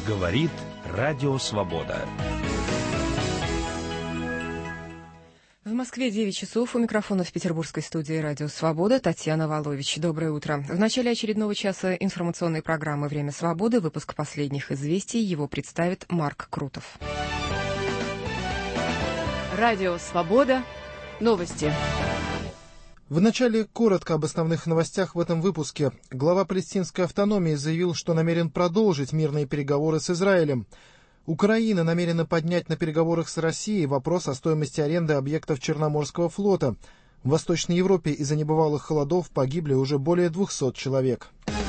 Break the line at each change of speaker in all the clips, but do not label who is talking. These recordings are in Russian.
Говорит Радио Свобода.
В Москве 9 часов. У микрофона в петербургской студии «Радио Свобода» Татьяна Волович. Доброе утро. В начале очередного часа информационной программы «Время свободы» выпуск последних известий. Его представит Марк Крутов.
Радио Свобода. Новости.
Вначале коротко об основных новостях в этом выпуске. Глава палестинской автономии заявил, что намерен продолжить мирные переговоры с Израилем. Украина намерена поднять на переговорах с Россией вопрос о стоимости аренды объектов Черноморского флота. В Восточной Европе из-за небывалых холодов погибли уже более 200 человек.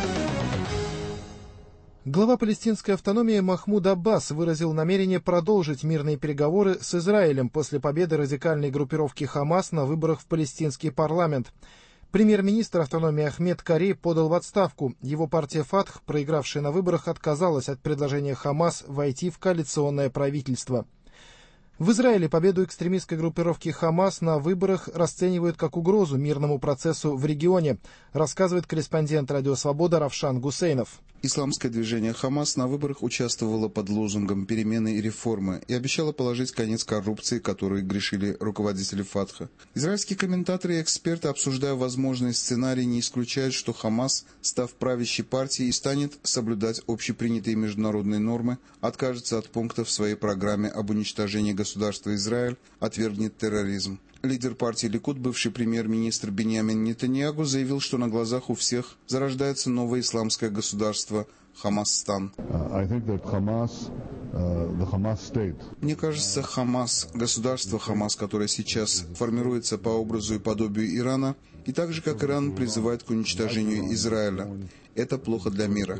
Глава палестинской автономии Махмуд Аббас выразил намерение продолжить мирные переговоры с Израилем после победы радикальной группировки «Хамас» на выборах в палестинский парламент. Премьер-министр автономии Ахмед Кари подал в отставку. Его партия «Фатх», проигравшая на выборах, отказалась от предложения «Хамас» войти в коалиционное правительство. В Израиле победу экстремистской группировки «Хамас» на выборах расценивают как угрозу мирному процессу в регионе, рассказывает корреспондент «Радио Свобода» Равшан Гусейнов.
Исламское движение «Хамас» на выборах участвовало под лозунгом «Перемены и реформы» и обещало положить конец коррупции, которой грешили руководители «Фатха». Израильские комментаторы и эксперты, обсуждая возможный сценарий, не исключают, что «Хамас», став правящей партией, станет соблюдать общепринятые международные нормы, откажется от пунктов в своей программе об уничтожении государства Израиль, отвергнет терроризм. Лидер партии Ликуд, бывший премьер-министр Биньямин Нетаньяху, заявил, что на глазах у всех зарождается новое исламское государство Хамасстан. Мне кажется, Хамас, государство Хамас, которое сейчас формируется по образу и подобию Ирана, и так же, как Иран, призывает к уничтожению Израиля. Это плохо для мира.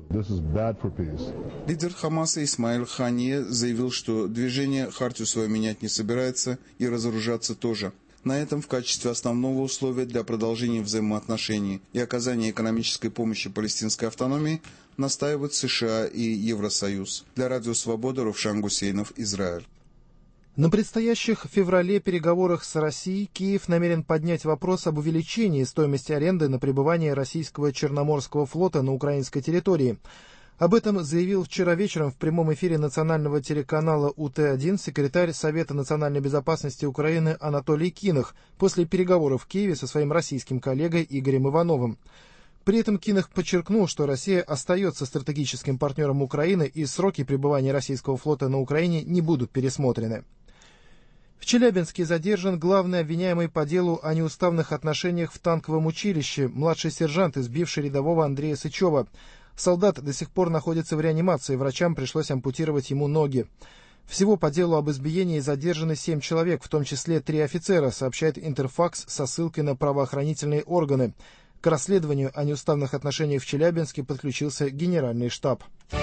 Лидер Хамаса Исмаиль Ханье заявил, что движение хартию свою менять не собирается и разоружаться тоже. На этом в качестве основного условия для продолжения взаимоотношений и оказания экономической помощи палестинской автономии настаивают США и Евросоюз. Для Радио Свобода Равшан Гусейнов, Израиль.
На предстоящих в феврале переговорах с Россией Киев намерен поднять вопрос об увеличении стоимости аренды на пребывание российского Черноморского флота на украинской территории. Об этом заявил вчера вечером в прямом эфире национального телеканала УТ-1 секретарь Совета национальной безопасности Украины Анатолий Кинах после переговоров в Киеве со своим российским коллегой Игорем Ивановым. При этом Кинах подчеркнул, что Россия остается стратегическим партнером Украины и сроки пребывания российского флота на Украине не будут пересмотрены. В Челябинске задержан главный обвиняемый по делу о неуставных отношениях в танковом училище, младший сержант, избивший рядового Андрея Сычева. Солдат до сих пор находится в реанимации, врачам пришлось ампутировать ему ноги. Всего по делу об избиении задержаны 7 человек, в том числе 3 офицера, сообщает Интерфакс со ссылкой на правоохранительные органы. К расследованию о неуставных отношениях в Челябинске подключился Генеральный штаб.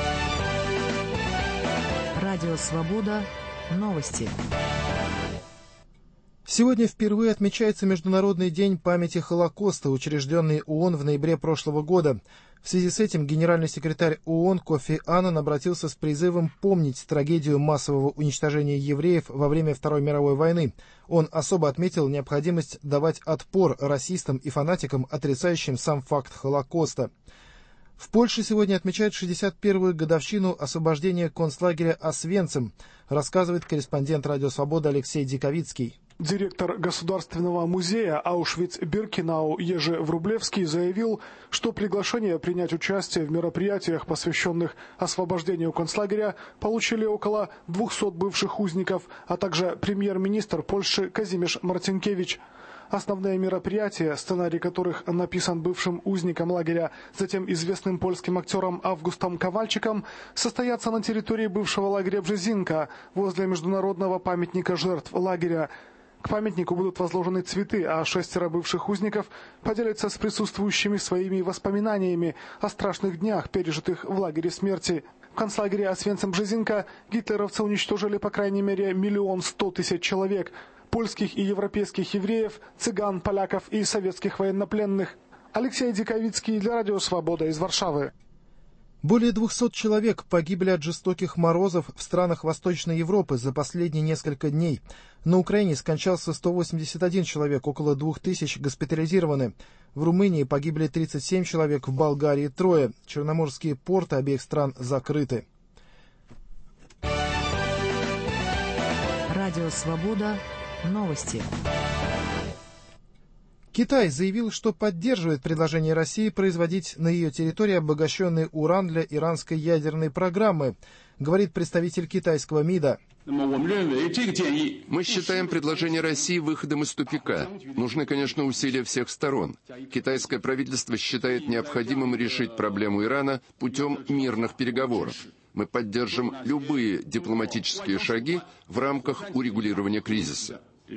Радио Свобода. Новости.
Сегодня впервые отмечается Международный день памяти Холокоста, учрежденный ООН в ноябре прошлого года. В связи с этим генеральный секретарь ООН Кофи Аннан обратился с призывом помнить трагедию массового уничтожения евреев во время Второй мировой войны. Он особо отметил необходимость давать отпор расистам и фанатикам, отрицающим сам факт Холокоста. В Польше сегодня отмечают 61-ю годовщину освобождения концлагеря Освенцим, рассказывает корреспондент Радио Свобода Алексей Диковицкий.
Директор Государственного музея Аушвиц-Биркенау Ежи Врублевский заявил, что приглашение принять участие в мероприятиях, посвященных освобождению концлагеря, получили около 200 бывших узников, а также премьер-министр Польши Казимирz Марцинкевич. Основные мероприятия, сценарий которых написан бывшим узником лагеря, затем известным польским актером Августом Кавальчиком, состоятся на территории бывшего лагеря Бжезинка, возле международного памятника жертв лагеря. К памятнику будут возложены цветы, а 6 бывших узников поделятся с присутствующими своими воспоминаниями о страшных днях, пережитых в лагере смерти. В концлагере Освенцим-Бжезинка гитлеровцы уничтожили по крайней мере 1 100 000 человек – польских и европейских евреев, цыган, поляков и советских военнопленных. Алексей Диковицкий для Радио Свобода из Варшавы.
Более 200 человек погибли от жестоких морозов в странах Восточной Европы за последние несколько дней. На Украине скончался 181 человек, около 2000 госпитализированы. В Румынии погибли 37 человек, в Болгарии – 3. Черноморские порты обеих стран закрыты.
Радио «Свобода». Новости.
Китай заявил, что поддерживает предложение России производить на ее территории обогащенный уран для иранской ядерной программы, говорит представитель китайского МИДа.
Мы считаем предложение России выходом из тупика. Нужны, конечно, усилия всех сторон. Китайское правительство считает необходимым решить проблему Ирана путем мирных переговоров. Мы поддержим любые дипломатические шаги в рамках урегулирования кризиса.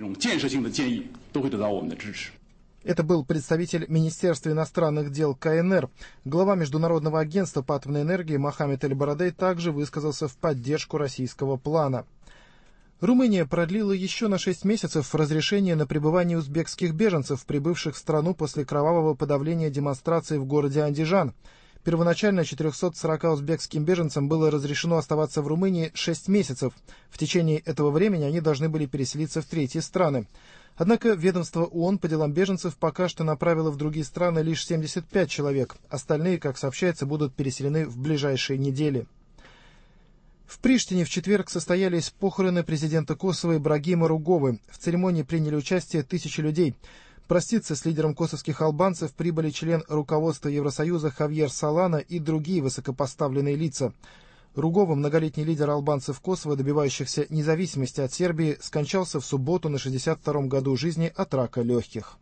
Это был представитель Министерства иностранных дел КНР. Глава Международного агентства по атомной энергии Мохаммед Эль-Барадей также высказался в поддержку российского плана. Румыния продлила еще на 6 месяцев разрешение на пребывание узбекских беженцев, прибывших в страну после кровавого подавления демонстраций в городе Андижан. Первоначально 440 узбекским беженцам было разрешено оставаться в Румынии 6 месяцев. В течение этого времени они должны были переселиться в третьи страны. Однако ведомство ООН по делам беженцев пока что направило в другие страны лишь 75 человек. Остальные, как сообщается, будут переселены в ближайшие недели. В Приштине в четверг состоялись похороны президента Косово Ибрагима Руговы. В церемонии приняли участие тысячи людей. Проститься с лидером косовских албанцев прибыли член руководства Евросоюза Хавьер Солана и другие высокопоставленные лица. Ругова, многолетний лидер албанцев Косово, добивающихся независимости от Сербии, скончался в субботу на 62-м году жизни от рака легких.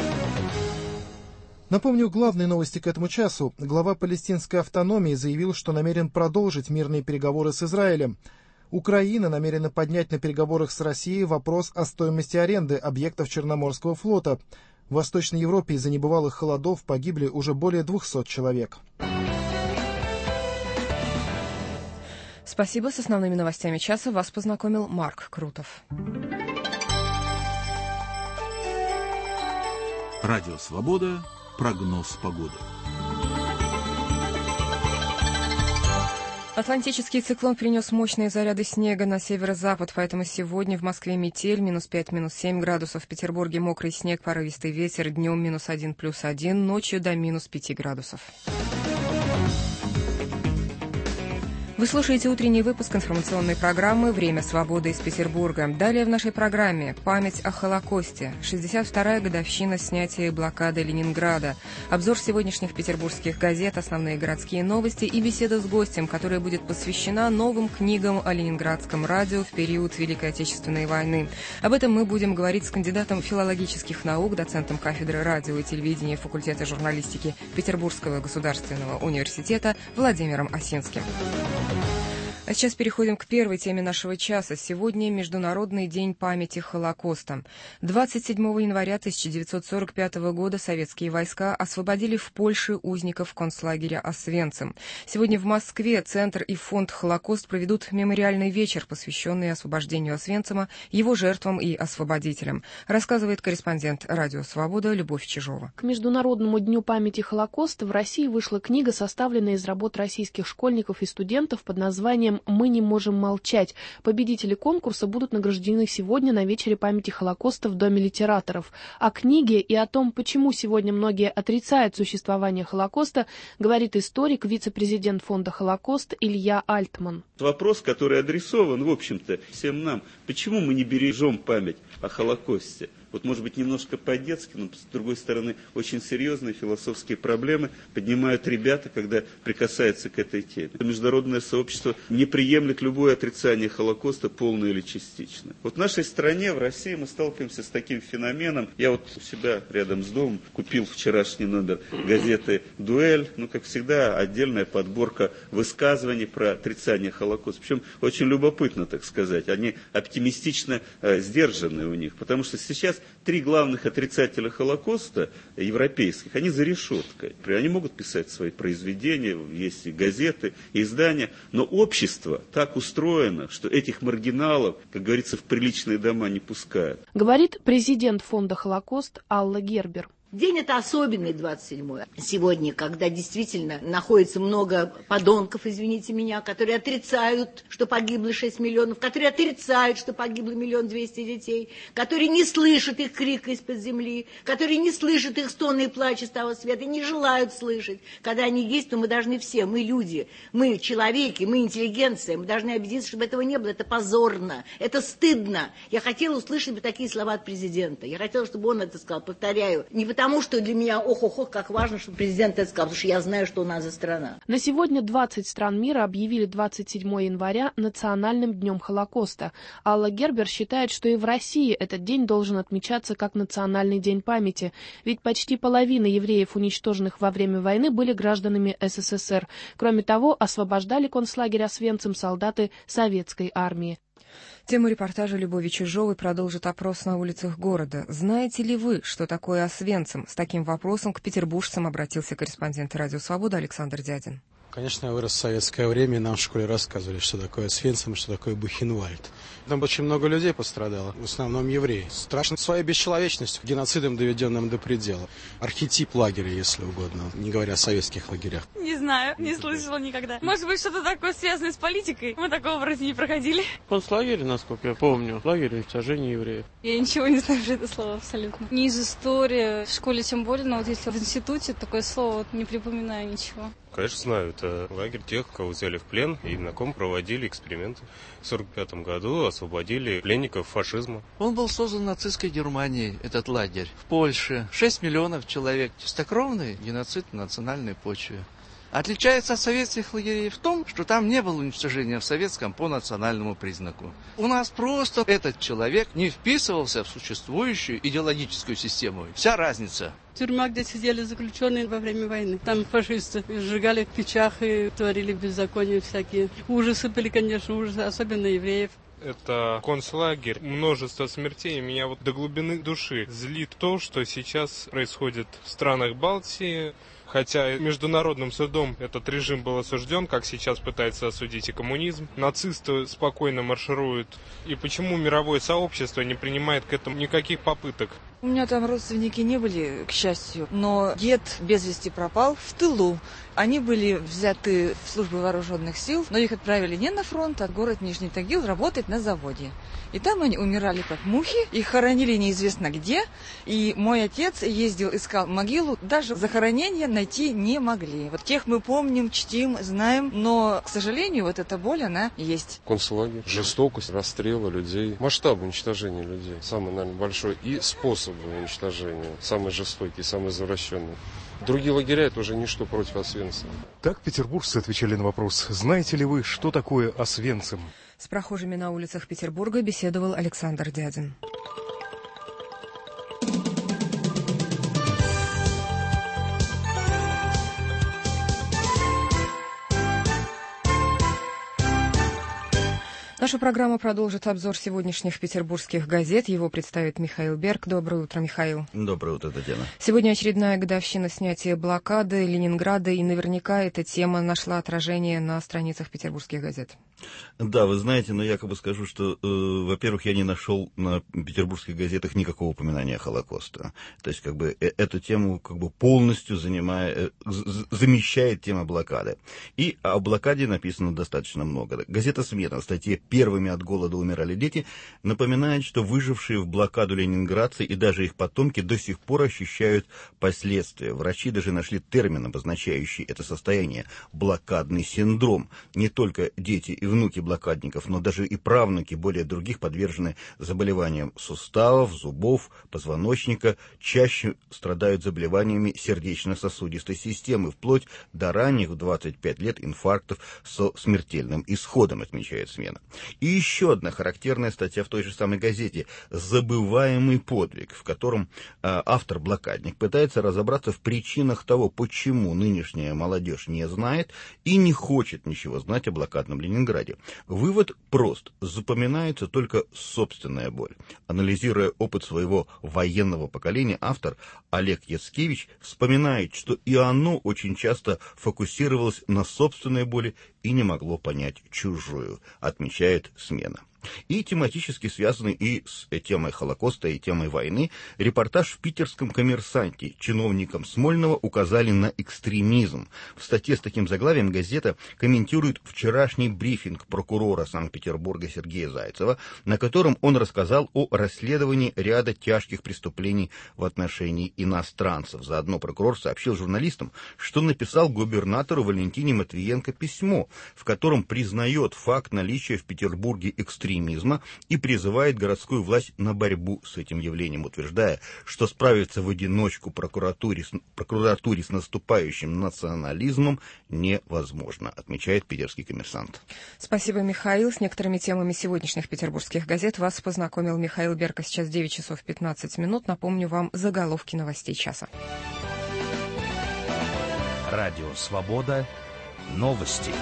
Напомню главные новости к этому часу. Глава палестинской автономии заявил, что намерен продолжить мирные переговоры с Израилем. Украина намерена поднять на переговорах с Россией вопрос о стоимости аренды объектов Черноморского флота. В Восточной Европе из-за небывалых холодов погибли уже более 200 человек.
Спасибо. С основными новостями часа вас познакомил Марк Крутов.
Радио «Свобода». Прогноз погоды.
Атлантический циклон принес мощные заряды снега на северо-запад, поэтому сегодня в Москве метель, -5, -7 градусов, в Петербурге мокрый снег, порывистый ветер, днем -1, +1, ночью до -5 градусов. Вы слушаете утренний выпуск информационной программы «Время свободы» из Петербурга. Далее в нашей программе «Память о Холокосте», 62-я годовщина снятия и блокады Ленинграда, обзор сегодняшних петербургских газет, основные городские новости и беседа с гостем, которая будет посвящена новым книгам о ленинградском радио в период Великой Отечественной войны. Об этом мы будем говорить с кандидатом филологических наук, доцентом кафедры радио и телевидения факультета журналистики Петербургского государственного университета Владимиром Осинским. А сейчас переходим к первой теме нашего часа. Сегодня Международный день памяти Холокоста. 27 января 1945 года советские войска освободили в Польше узников концлагеря Освенцим. Сегодня в Москве Центр и фонд «Холокост» проведут мемориальный вечер, посвященный освобождению Освенцима, его жертвам и освободителям, рассказывает корреспондент «Радио Свобода» Любовь Чижова.
К Международному дню памяти Холокоста в России вышла книга, составленная из работ российских школьников и студентов под названием «Мы не можем молчать». Победители конкурса будут награждены сегодня на вечере памяти Холокоста в Доме литераторов. О книге и о том, почему сегодня многие отрицают существование Холокоста, говорит историк, вице-президент фонда «Холокост» Илья Альтман.
Вопрос, который адресован, в общем-то, всем нам. Почему мы не бережем память о Холокосте? Вот, может быть, немножко по-детски, но, с другой стороны, очень серьезные философские проблемы поднимают ребята, когда прикасаются к этой теме. Международное сообщество не приемлет любое отрицание Холокоста, полное или частичное. Вот в нашей стране, в России, мы сталкиваемся с таким феноменом. Я вот у себя рядом с домом купил вчерашний номер газеты «Дуэль». Ну, как всегда, отдельная подборка высказываний про отрицание Холокоста. Причем очень любопытно, так сказать. Они оптимистично сдержаны у них, потому что сейчас 3 главных отрицателя Холокоста европейских, они за решеткой. Они могут писать свои произведения, есть и газеты, и издания, но общество так устроено, что этих маргиналов, как говорится, в приличные дома не пускают.
Говорит президент фонда «Холокост» Алла Гербер.
День это особенный, 27-й. Сегодня, когда действительно находится много подонков, извините меня, которые отрицают, что погибло 6 миллионов, которые отрицают, что погибло 1 200 000 детей, которые не слышат их крика из-под земли, которые не слышат их стоны и плач из того света, и не желают слышать. Когда они есть, то мы должны все, мы люди, мы человеки, мы интеллигенция, мы должны объединиться, чтобы этого не было. Это позорно, это стыдно. Я хотела услышать бы такие слова от президента. Я хотела, чтобы он это сказал, повторяю. Не потому, что для меня, как важно, чтобы президент это сказал, потому что я знаю, что у нас за страна.
На сегодня 20 стран мира объявили 27 января национальным днем Холокоста. Алла Гербер считает, что и в России этот день должен отмечаться как национальный день памяти. Ведь почти половина евреев, уничтоженных во время войны, были гражданами СССР. Кроме того, освобождали концлагерь Освенцим солдаты советской армии.
Тему репортажа Любови Чижовой продолжит опрос на улицах города. Знаете ли вы, что такое Освенцим? С таким вопросом к петербуржцам обратился корреспондент «Радио Свобода» Александр Дядин.
Конечно, я вырос в советское время, и нам в школе рассказывали, что такое Освенцим, что такое Бухенвальд. Там очень много людей пострадало, в основном евреи. Страшно своей бесчеловечностью, геноцидом, доведенным до предела. Архетип лагеря, если угодно, не говоря о советских лагерях.
Не знаю, не слышала никогда. Может быть, что-то такое связанное с политикой? Мы такого вроде не проходили.
Концлагерь, насколько я помню, лагерь уничтожения евреев.
Я ничего не знаю про это слово абсолютно. Не из истории, в школе тем более, но вот если в институте такое слово, вот не припоминаю ничего.
Конечно, знаю. Это лагерь тех, кого взяли в плен и на ком проводили эксперименты. В 1945 году освободили пленников фашизма.
Он был создан нацистской Германией, этот лагерь. В Польше 6 миллионов человек. Чистокровный геноцид на национальной почве. Отличается от советских лагерей в том, что там не было уничтожения в советском по национальному признаку. У нас просто этот человек не вписывался в существующую идеологическую систему. Вся разница.
Тюрьма, где сидели заключенные во время войны. Там фашисты сжигали в печах и творили беззакония всякие. Ужасы были, конечно, ужасы, особенно евреев.
Это концлагерь, множество смертей. Меня вот до глубины души злит то, что сейчас происходит в странах Балтии. Хотя международным судом этот режим был осужден, как сейчас пытается осудить и коммунизм. Нацисты спокойно маршируют. И почему мировое сообщество не принимает к этому никаких попыток?
У меня там родственники не были, к счастью, но дед без вести пропал в тылу. Они были взяты в службу вооруженных сил, но их отправили не на фронт, а в город Нижний Тагил работать на заводе. И там они умирали как мухи, их хоронили неизвестно где. И мой отец ездил, искал могилу, даже захоронения найти не могли. Вот тех мы помним, чтим, знаем, но, к сожалению, вот эта боль, она есть.
Концлагерь, жестокость, расстрелы людей, масштаб уничтожения людей, самый, наверное, большой, и способ уничтожения, самый жестокий, самый извращенный. Другие лагеря — это уже ничто против Освенцима.
Так петербуржцы отвечали на вопрос: знаете ли вы, что такое Освенцим?
С прохожими на улицах Петербурга беседовал Александр Дядин. Наша программа продолжит обзор сегодняшних петербургских газет. Его представит Михаил Берг. Доброе утро, Михаил.
Доброе утро, Татьяна.
Сегодня очередная годовщина снятия блокады Ленинграда, и наверняка эта тема нашла отражение на страницах петербургских газет.
Да, вы знаете, но я скажу, что, во-первых, я не нашел на петербургских газетах никакого упоминания Холокоста. То есть, эту тему полностью замещает тема блокады. И о блокаде написано достаточно много. Газета «Смена» в статье «Первыми от голода умирали дети» напоминает, что выжившие в блокаду ленинградцы и даже их потомки до сих пор ощущают последствия. Врачи даже нашли термин, обозначающий это состояние – блокадный синдром. Не только дети и внуки блокадников, но даже и правнуки более других подвержены заболеваниям суставов, зубов, позвоночника, чаще страдают заболеваниями сердечно-сосудистой системы, вплоть до ранних в 25 лет инфарктов со смертельным исходом, отмечает «Смена». И еще одна характерная статья в той же самой газете «Забываемый подвиг», в котором автор-блокадник пытается разобраться в причинах того, почему нынешняя молодежь не знает и не хочет ничего знать о блокадном Ленинграде. Вывод прост. Запоминается только собственная боль. Анализируя опыт своего военного поколения, автор Олег Яцкевич вспоминает, что и оно очень часто фокусировалось на собственной боли и не могло понять чужую, отмечает «Смена». И тематически связанный и с темой Холокоста, и темой войны, репортаж в питерском «Коммерсанте». Чиновникам Смольного указали на экстремизм. В статье с таким заглавием газета комментирует вчерашний брифинг прокурора Санкт-Петербурга Сергея Зайцева, на котором он рассказал о расследовании ряда тяжких преступлений в отношении иностранцев. Заодно прокурор сообщил журналистам, что написал губернатору Валентине Матвиенко письмо, в котором признает факт наличия в Петербурге экстремизма и призывает городскую власть на борьбу с этим явлением, утверждая, что справиться в одиночку прокуратуре с наступающим национализмом невозможно, отмечает питерский «Коммерсант».
Спасибо, Михаил. С некоторыми темами сегодняшних петербургских газет вас познакомил Михаил Берка. Сейчас 9 часов 15 минут. Напомню вам заголовки новостей часа.
Радио «Свобода». Новости.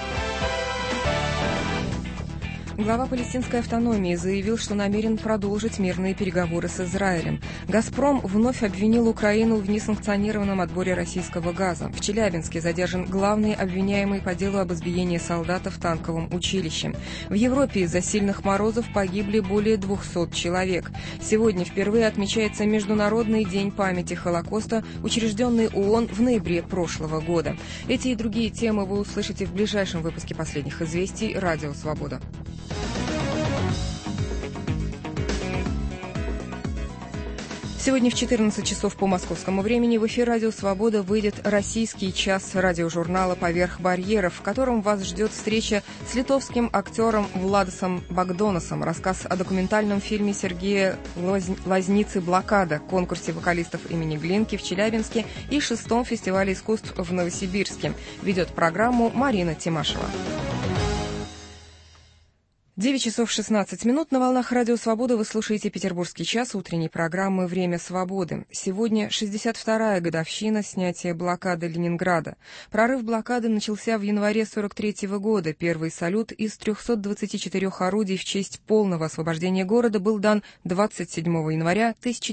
Глава палестинской автономии заявил, что намерен продолжить мирные переговоры с Израилем. «Газпром» вновь обвинил Украину в несанкционированном отборе российского газа. В Челябинске задержан главный обвиняемый по делу об избиении солдата в танковом училище. В Европе из-за сильных морозов погибли более 200 человек. Сегодня впервые отмечается Международный день памяти Холокоста, учрежденный ООН в ноябре прошлого года. Эти и другие темы вы услышите в ближайшем выпуске последних известий «Радио Свобода». Сегодня в 14 часов по московскому времени в эфир «Радио Свобода» выйдет российский час радиожурнала «Поверх барьеров», в котором вас ждет встреча с литовским актером Владасом Богдоносом, рассказ о документальном фильме Сергея Лозницы «Блокада», конкурсе вокалистов имени Глинки в Челябинске и 6-м фестивале искусств в Новосибирске. Ведет программу Марина Тимашева. 9 часов 16 минут. На волнах «Радио Свобода» вы слушаете «Петербургский час» утренней программы «Время свободы». Сегодня 62-я годовщина снятия блокады Ленинграда. Прорыв блокады начался в январе 1943 года. Первый салют из 324 орудий в честь полного освобождения города был дан 27 января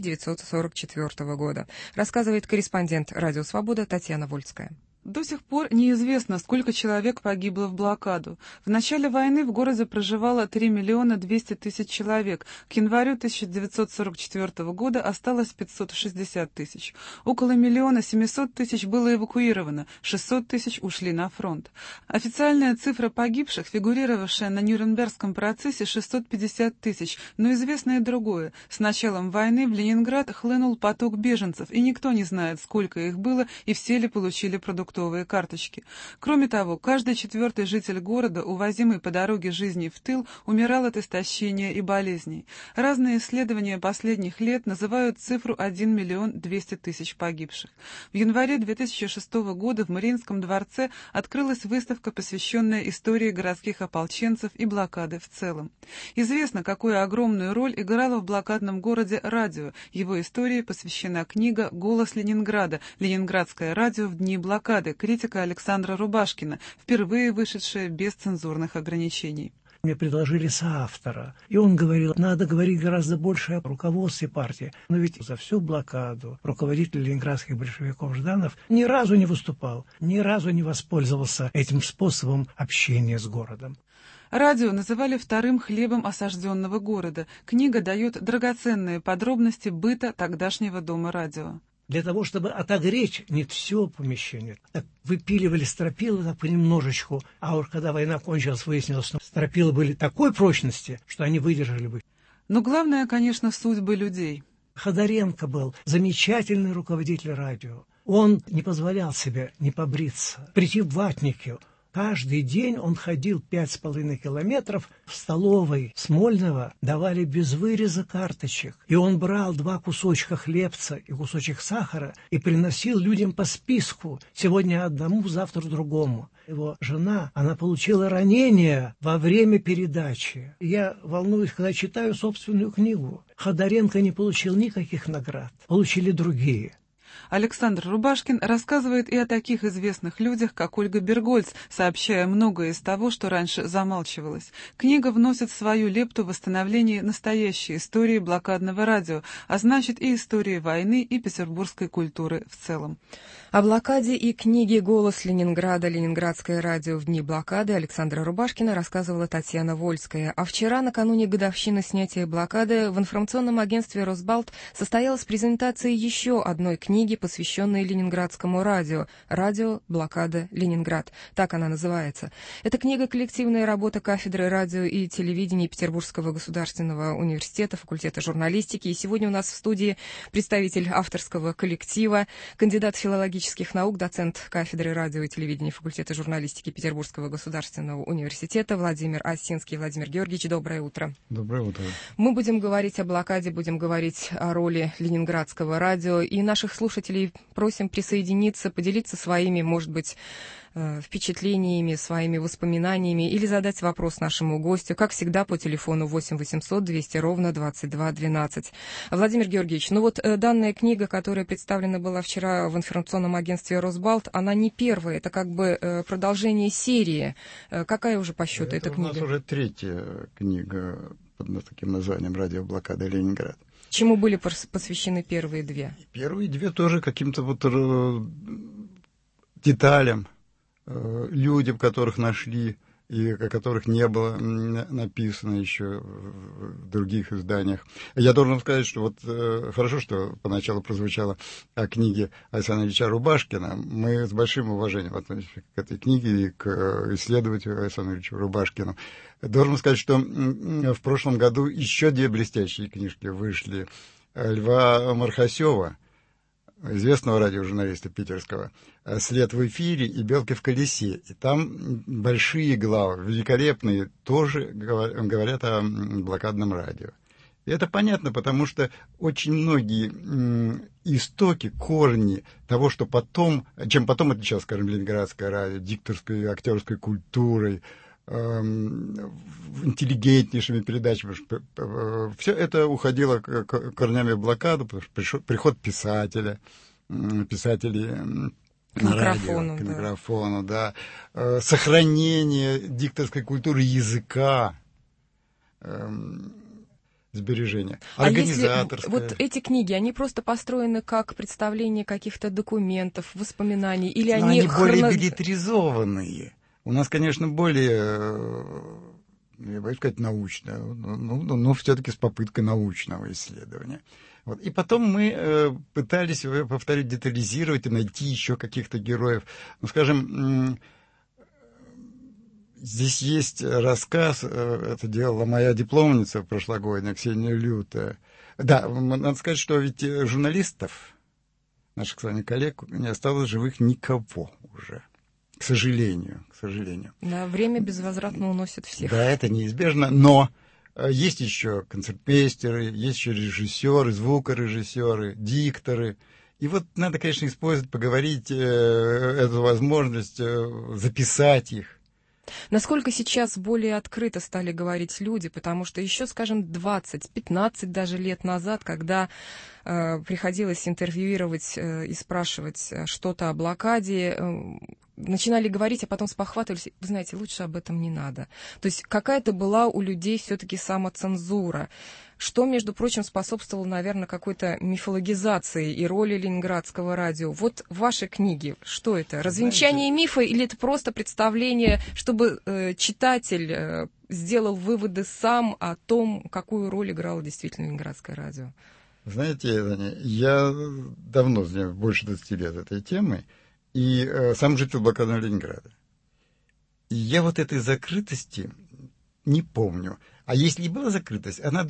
1944 года. Рассказывает корреспондент «Радио Свобода» Татьяна Вольская.
До сих пор неизвестно, сколько человек погибло в блокаду. В начале войны в городе проживало 3 200 000 человек. К январю 1944 года осталось 560 000. Около 1 700 000 было эвакуировано, 600 000 ушли на фронт. Официальная цифра погибших, фигурировавшая на Нюрнбергском процессе, 650 000, но известно и другое. С началом войны в Ленинград хлынул поток беженцев, и никто не знает, сколько их было и все ли получили продуктовые карточки. Кроме того, каждый 4-й житель города, увозимый по дороге жизни в тыл, умирал от истощения и болезней. Разные исследования последних лет называют цифру 1 200 000 погибших. В январе 2006 года в Мариинском дворце открылась выставка, посвященная истории городских ополченцев и блокады в целом. Известно, какую огромную роль играло в блокадном городе радио. Его истории посвящена книга «Голос Ленинграда. Ленинградское радио в дни блокады», критика Александра Рубашкина, впервые вышедшая без цензурных ограничений.
Мне предложили соавтора, и он говорил, надо говорить гораздо больше о руководстве партии. Но ведь за всю блокаду руководитель ленинградских большевиков Жданов ни разу не выступал, ни разу не воспользовался этим способом общения с городом.
Радио называли вторым хлебом осажденного города. Книга дает драгоценные подробности быта тогдашнего дома радио.
Для того, чтобы отогреть не все помещение, так выпиливали стропила так понемножечку, а уж когда война кончилась, выяснилось, что стропила были такой прочности, что они выдержали бы.
Но главное, конечно, судьбы людей.
Ходоренко был замечательный руководитель радио. Он не позволял себе не побриться, прийти в ватнике. Каждый день он ходил 5,5 километров. В столовой Смольного давали без выреза карточек. И он брал 2 кусочка хлебца и кусочек сахара и приносил людям по списку. Сегодня одному, завтра другому. Его жена, она получила ранение во время передачи. Я волнуюсь, когда читаю собственную книгу. Ходоренко не получил никаких наград. Получили другие.
Александр Рубашкин рассказывает и о таких известных людях, как Ольга Бергольц, сообщая многое из того, что раньше замалчивалось. Книга вносит свою лепту в восстановление настоящей истории блокадного радио, а значит и истории войны и петербургской культуры в целом.
О блокаде и книге «Голос Ленинграда. Ленинградское радио в дни блокады» Александра Рубашкина рассказывала Татьяна Вольская. А вчера, накануне годовщины снятия блокады, в информационном агентстве «Росбалт» состоялась презентация еще одной книги, посвященной ленинградскому радио «Радио. Блокада. Ленинград». Так она называется. Эта книга — коллективная работа кафедры радио и телевидения Петербургского государственного университета, факультета журналистики. И сегодня у нас в студии представитель авторского коллектива, кандидат филологических наук, доцент кафедры радио и телевидения факультета журналистики Петербургского государственного университета Владимир Осинский. Владимир Георгиевич, доброе утро.
Доброе утро.
Мы будем говорить о блокаде, будем говорить о роли ленинградского радио, и наших слушателей просим присоединиться, поделиться своими, может быть, впечатлениями, своими воспоминаниями или задать вопрос нашему гостю, как всегда, по телефону 8 800 200 ровно 22 12. Владимир Георгиевич, ну вот данная книга, которая представлена была вчера в информационном агентстве «Росбалт», она не первая, это как бы продолжение серии. Какая уже по счету эта книга?
У нас уже третья книга под таким названием «Радиоблокада Ленинград».
Чему были посвящены первые две?
Первые две тоже каким-то вот деталям, людям, которых нашли и о которых не было написано еще в других изданиях. Я должен сказать, что вот хорошо, что поначалу прозвучало о книге Александра Ильича Рубашкина. Мы с большим уважением относимся к этой книге и к исследователю Александру Ильичу Рубашкину. Должен сказать, что в прошлом году еще две блестящие книжки вышли. Льва Мархасева, известного радиожурналиста питерского, «След в эфире» и «Белки в колесе». И там большие главы, великолепные, тоже говорят о блокадном радио. И это понятно, потому что очень многие истоки, корни того, что потом, чем потом отличалось, скажем, ленинградское радио, дикторской, актерской культурой, интеллигентнейшими передачами. Все это уходило корнями в блокаду, потому что приход писателей к микрофону, да. Сохранение дикторской культуры языка, сбережения, организаторская.
Вот эти книги, они просто построены как представление каких-то документов, воспоминаний, или
они более билетризованные. У нас, конечно, более, я боюсь сказать, научное, но все-таки с попыткой научного исследования. Вот. И потом мы пытались, повторить, детализировать и найти еще каких-то героев. Ну, скажем, здесь есть рассказ, это делала моя дипломница прошлогодняя, Ксения Лютая. Да, надо сказать, что ведь журналистов, наших с вами коллег, не осталось живых никого уже. К сожалению.
Да, время безвозвратно уносит всех.
Да, это неизбежно, но есть еще концертмейстеры, есть еще режиссеры, звукорежиссеры, дикторы. И вот надо, конечно, использовать, поговорить, эту возможность, записать их.
Насколько сейчас более открыто стали говорить люди, потому что еще, скажем, 20-15 даже лет назад, когда приходилось интервьюировать и спрашивать что-то о блокаде, начинали говорить, а потом спохватывались, вы знаете, лучше об этом не надо. То есть какая-то была у людей все-таки самоцензура, что, между прочим, способствовало, наверное, какой-то мифологизации и роли ленинградского радио. Вот в вашей книге что это? Развенчание мифа или это просто представление, чтобы читатель сделал выводы сам о том, какую роль играло действительно ленинградское радио?
Знаете, я давно знаю, больше 20 лет этой темой, и сам житель блокадного Ленинграда. И я вот этой закрытости не помню. А если и была закрытость, она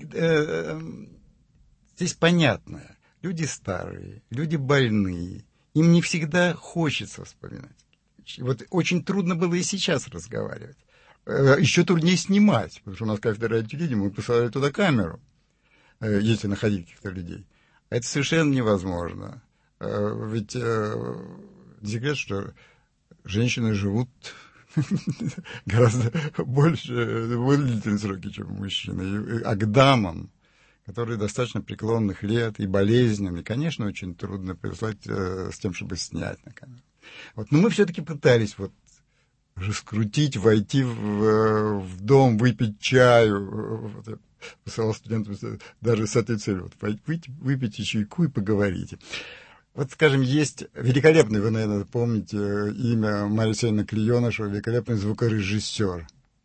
здесь понятная. Люди старые, люди больные. Им не всегда хочется вспоминать. Вот очень трудно было и сейчас разговаривать. Еще труднее снимать, потому что у нас кафедра радиотелевидения, мы посылали туда камеру, если находить каких-то людей. Это совершенно невозможно. Ведь не секрет, что женщины живут гораздо больше, более длительные сроки, чем мужчины. А к дамам, который достаточно преклонных лет и болезненный. Конечно, очень трудно прислать с тем, чтобы снять на камеру. Вот. Но мы все-таки пытались вот раскрутить, войти в дом, выпить чаю. Вот я посылал студентам даже с этой целью. Вот, выпейте чайку и поговорите. Вот, скажем, есть великолепный, вы, наверное, помните имя Марии Алексеевны Клеенышева, великолепный звукорежиссер.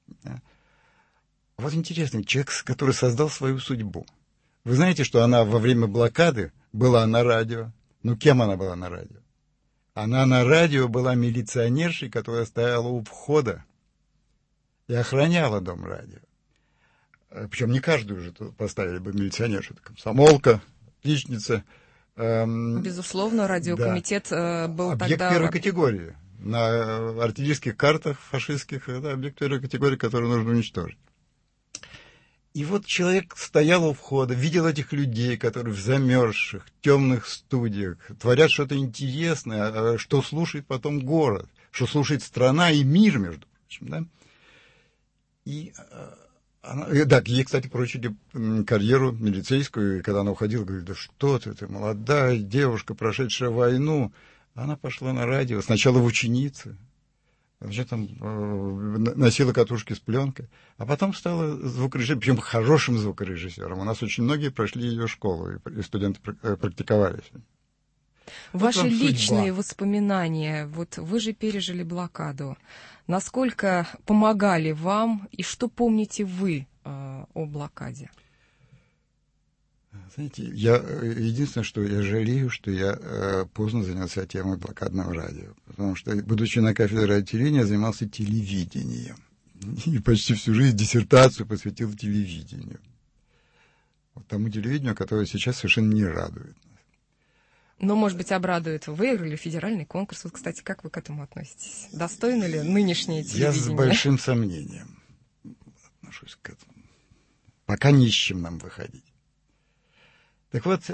Вот интересный человек, который создал свою судьбу. Вы знаете, что она во время блокады была на радио? Ну, кем она была на радио? Она на радио была милиционершей, которая стояла у входа и охраняла дом радио. Причем не каждую же поставили бы милиционершу. Это комсомолка, отличница.
Безусловно, радиокомитет был
объект
тогда...
первой категории. На артиллерийских картах фашистских это объект первой категории, который нужно уничтожить. И вот человек стоял у входа, видел этих людей, которые в замерзших, темных студиях творят что-то интересное, что слушает потом город, что слушает страна и мир, между прочим. Да? И ей, кстати, поручили карьеру милицейскую, и когда она уходила, говорит, да что ты молодая девушка, прошедшая войну. Она пошла на радио, сначала в ученицы, значит, там носила катушки с пленкой, а потом стала звукорежиссером, причем хорошим звукорежиссером. У нас очень многие прошли ее школу, и студенты практиковались.
Ваши
вот
личные воспоминания, вот вы же пережили блокаду. Насколько помогали вам, и что помните вы о блокаде?
Знаете, единственное, что я жалею, что я поздно занялся темой блокадного радио. Потому что, будучи на кафедре радиотелевидения, я занимался телевидением. И почти всю жизнь диссертацию посвятил телевидению. Вот тому телевидению, которое сейчас совершенно не радует нас.
Но, может быть, обрадует. Вы выиграли федеральный конкурс. Вот, кстати, как вы к этому относитесь? Достойно ли нынешнее телевидение?
Я с большим сомнением отношусь к этому. Пока не с чем нам выходить. Так вот,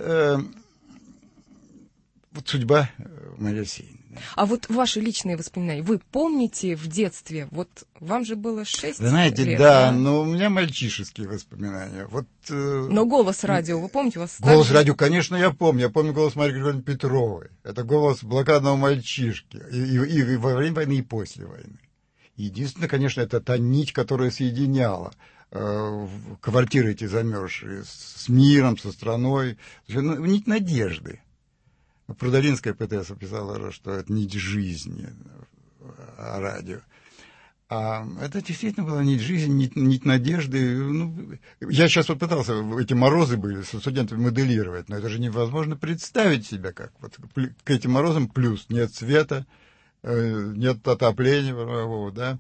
вот судьба Марии Алексеевны.
А вот ваши личные воспоминания, вы помните в детстве, вот вам же было 6 лет?
Вы знаете, да, но у меня мальчишеские воспоминания. Вот,
но голос радио, вы помните? У вас
голос радио, конечно, я помню. Я помню голос Марии Григорьевны Петровой. Это голос блокадного мальчишки. И во время войны, и после войны. Единственное, конечно, это та нить, которая соединяла квартиры эти замерзшие с миром, со страной. Нить надежды. Прудолинская поэтесса писала, что это нить жизни, радио. А это действительно была нить жизни, нить надежды. Ну, я сейчас вот пытался, эти морозы были, со студентами моделировать, но это же невозможно представить себя как. Вот к этим морозам плюс нет света, нет отопления, да,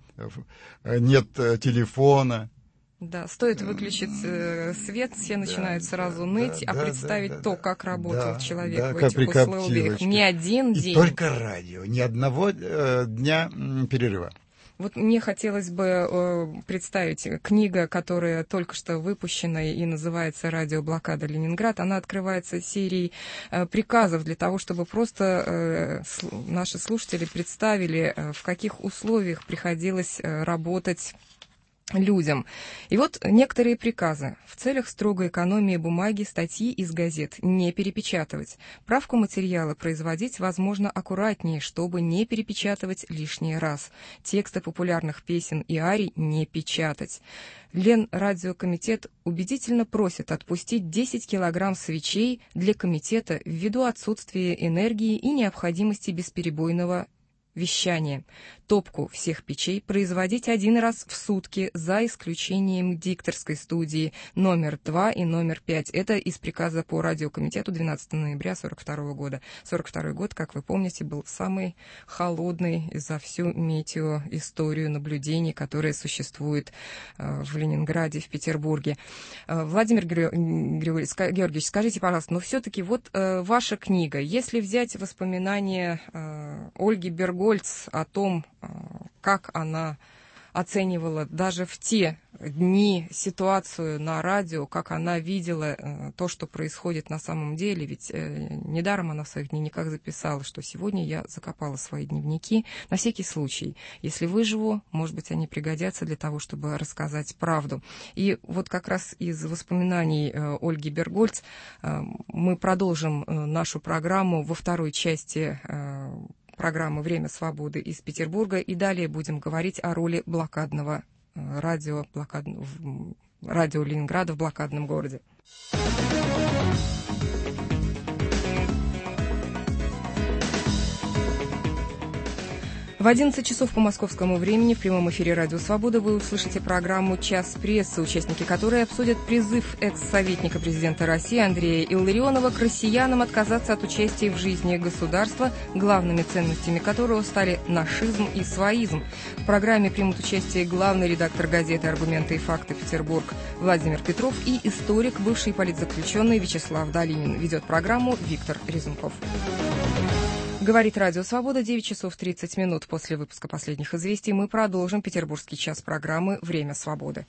нет телефона.
Да, стоит выключить свет, все начинают сразу ныть, а представить то, как работал человек в этих условиях. Не один день.
И только радио, ни одного дня перерыва.
Вот мне хотелось бы представить книга, которая только что выпущена и называется «Радиоблокада Ленинград». Она открывается серией приказов для того, чтобы просто наши слушатели представили, в каких условиях приходилось работать людям. И вот некоторые приказы. В целях строгой экономии бумаги статьи из газет не перепечатывать. Правку материала производить, возможно, аккуратнее, чтобы не перепечатывать лишний раз. Тексты популярных песен и арий не печатать. Ленрадиокомитет убедительно просит отпустить 10 килограмм свечей для комитета ввиду отсутствия энергии и необходимости бесперебойного вещание. Топку всех печей производить 1 раз в сутки, за исключением дикторской студии номер 2 и номер 5. Это из приказа по радиокомитету 12 ноября 1942 года. 1942 год, как вы помните, был самый холодный за всю метеоисторию наблюдений, которые существуют в Ленинграде, в Петербурге. Владимир Георгиевич, скажите, пожалуйста, но все-таки вот ваша книга, если взять воспоминания Ольги Бергольц о том, как она оценивала даже в те дни ситуацию на радио, как она видела то, что происходит на самом деле. Ведь недаром она в своих дневниках записала, что сегодня я закопала свои дневники на всякий случай. Если выживу, может быть, они пригодятся для того, чтобы рассказать правду. И вот как раз из воспоминаний Ольги Бергольц мы продолжим нашу программу во второй части программы «Время свободы» из Петербурга. И далее будем говорить о роли блокадного радио Ленинграда в блокадном городе. В 11 часов по московскому времени в прямом эфире «Радио Свобода» вы услышите программу «Час прессы», участники которой обсудят призыв экс-советника президента России Андрея Илларионова к россиянам отказаться от участия в жизни государства, главными ценностями которого стали нашизм и своизм. В программе примут участие главный редактор газеты «Аргументы и факты. Петербург» Владимир Петров и историк, бывший политзаключенный Вячеслав Долинин. Ведет программу Виктор Резунков. Говорит «Радио Свобода», 9 часов 30 минут после выпуска последних известий. Мы продолжим петербургский час программы «Время свободы».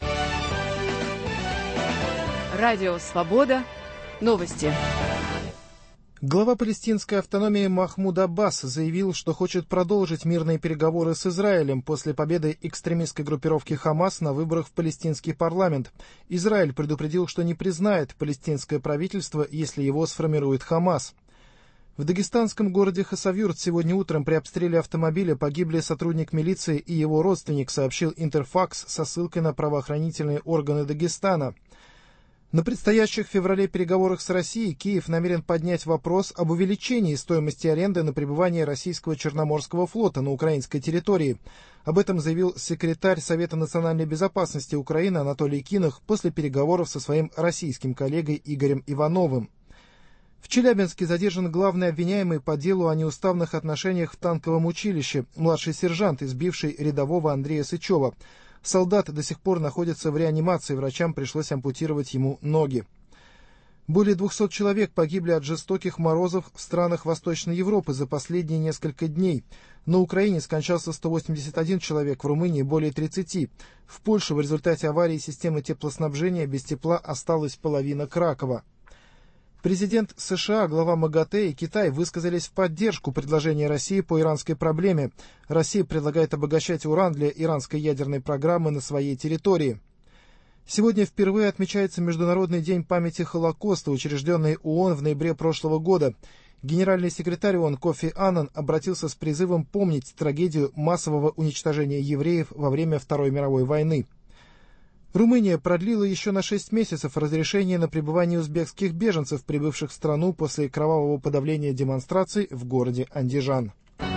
Радио Свобода. Новости.
Глава палестинской автономии Махмуд Аббас заявил, что хочет продолжить мирные переговоры с Израилем после победы экстремистской группировки «Хамас» на выборах в палестинский парламент. Израиль предупредил, что не признает палестинское правительство, если его сформирует «Хамас». В дагестанском городе Хасавюрт сегодня утром при обстреле автомобиля погибли сотрудник милиции и его родственник, сообщил Интерфакс со ссылкой на правоохранительные органы Дагестана. На предстоящих в феврале переговорах с Россией Киев намерен поднять вопрос об увеличении стоимости аренды на пребывание российского Черноморского флота на украинской территории. Об этом заявил секретарь Совета национальной безопасности Украины Анатолий Кинах после переговоров со своим российским коллегой Игорем Ивановым. В Челябинске задержан главный обвиняемый по делу о неуставных отношениях в танковом училище, младший сержант, избивший рядового Андрея Сычева. Солдат до сих пор находится в реанимации, врачам пришлось ампутировать ему ноги. Более 200 человек погибли от жестоких морозов в странах Восточной Европы за последние несколько дней. На Украине скончался 181 человек, в Румынии более 30. В Польше в результате аварии системы теплоснабжения без тепла осталась половина Кракова. Президент США, глава МАГАТЭ и Китай высказались в поддержку предложения России по иранской проблеме. Россия предлагает обогащать уран для иранской ядерной программы на своей территории. Сегодня впервые отмечается Международный день памяти Холокоста, учрежденный ООН в ноябре прошлого года. Генеральный секретарь ООН Кофи Аннан обратился с призывом помнить трагедию массового уничтожения евреев во время Второй мировой войны. Румыния продлила еще на 6 месяцев разрешение на пребывание узбекских беженцев, прибывших в страну после кровавого подавления демонстраций в городе Андижан.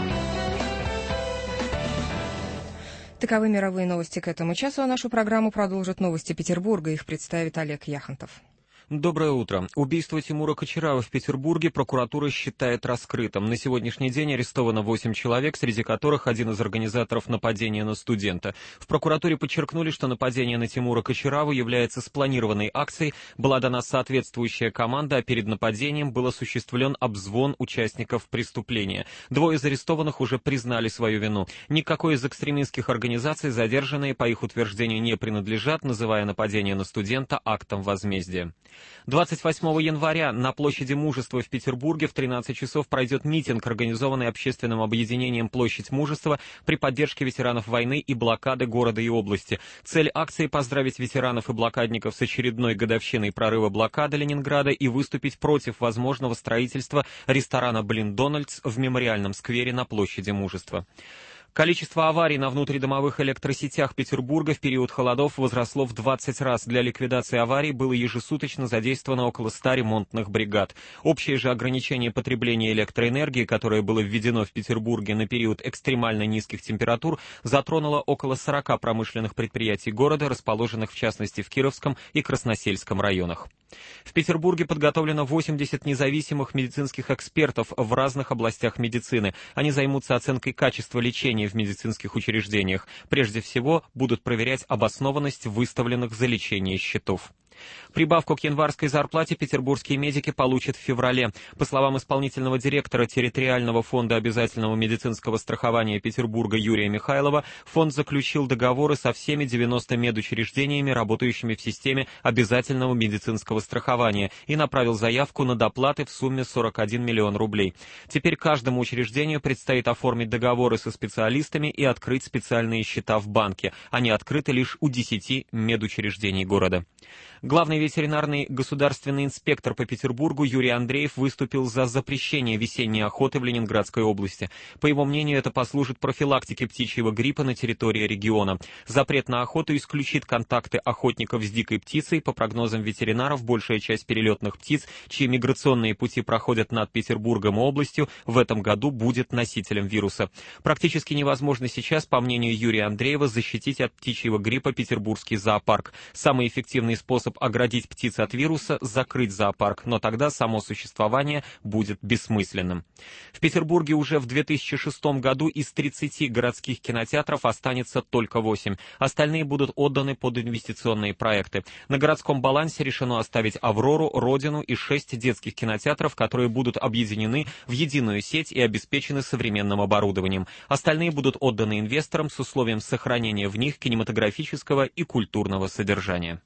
Таковы мировые новости к этому часу, а нашу программу продолжат новости Петербурга. Их представит Олег Яхонтов.
Доброе утро. Убийство Тимура Кочарава в Петербурге прокуратура считает раскрытым. На сегодняшний день арестовано 8 человек, среди которых один из организаторов нападения на студента. В прокуратуре подчеркнули, что нападение на Тимура Кочарава является спланированной акцией, была дана соответствующая команда, а перед нападением был осуществлен обзвон участников преступления. 2 из арестованных уже признали свою вину. Никакой из экстремистских организаций задержанные, по их утверждению, не принадлежат, называя нападение на студента актом возмездия. 28 января на площади Мужества в Петербурге в 13 часов пройдет митинг, организованный общественным объединением «Площадь Мужества» при поддержке ветеранов войны и блокады города и области. Цель акции – поздравить ветеранов и блокадников с очередной годовщиной прорыва блокады Ленинграда и выступить против возможного строительства ресторана «Блин Дональдс» в мемориальном сквере на площади Мужества. Количество аварий на внутридомовых электросетях Петербурга в период холодов возросло в 20 раз. Для ликвидации аварий было ежесуточно задействовано около 100 ремонтных бригад. Общее же ограничение потребления электроэнергии, которое было введено в Петербурге на период экстремально низких температур, затронуло около 40 промышленных предприятий города, расположенных в частности в Кировском и Красносельском районах. В Петербурге подготовлено 80 независимых медицинских экспертов в разных областях медицины. Они займутся оценкой качества лечения в медицинских учреждениях. Прежде всего, будут проверять обоснованность выставленных за лечение счетов. Прибавку к январской зарплате петербургские медики получат в феврале. По словам исполнительного директора территориального фонда обязательного медицинского страхования Петербурга Юрия Михайлова, фонд заключил договоры со всеми 90 медучреждениями, работающими в системе обязательного медицинского страхования, и направил заявку на доплаты в сумме 41 миллион рублей. Теперь каждому учреждению предстоит оформить договоры со специалистами и открыть специальные счета в банке. Они открыты лишь у 10 медучреждений города. Главный ветеринарный государственный инспектор по Петербургу Юрий Андреев выступил за запрещение весенней охоты в Ленинградской области. По его мнению, это послужит профилактике птичьего гриппа на территории региона. Запрет на охоту исключит контакты охотников с дикой птицей. По прогнозам ветеринаров, большая часть перелетных птиц, чьи миграционные пути проходят над Петербургом и областью, в этом году будет носителем вируса. Практически невозможно сейчас, по мнению Юрия Андреева, защитить от птичьего гриппа петербургский зоопарк. Самый эффективный способ оградить птиц от вируса — закрыть зоопарк, но тогда само существование будет бессмысленным. В Петербурге уже в 2006 году из 30 городских кинотеатров останется только 8. Остальные будут отданы под инвестиционные проекты. На городском балансе решено оставить «Аврору», «Родину» и 6 детских кинотеатров, которые будут объединены в единую сеть и обеспечены современным оборудованием. Остальные будут отданы инвесторам с условием сохранения в них кинематографического и культурного содержания.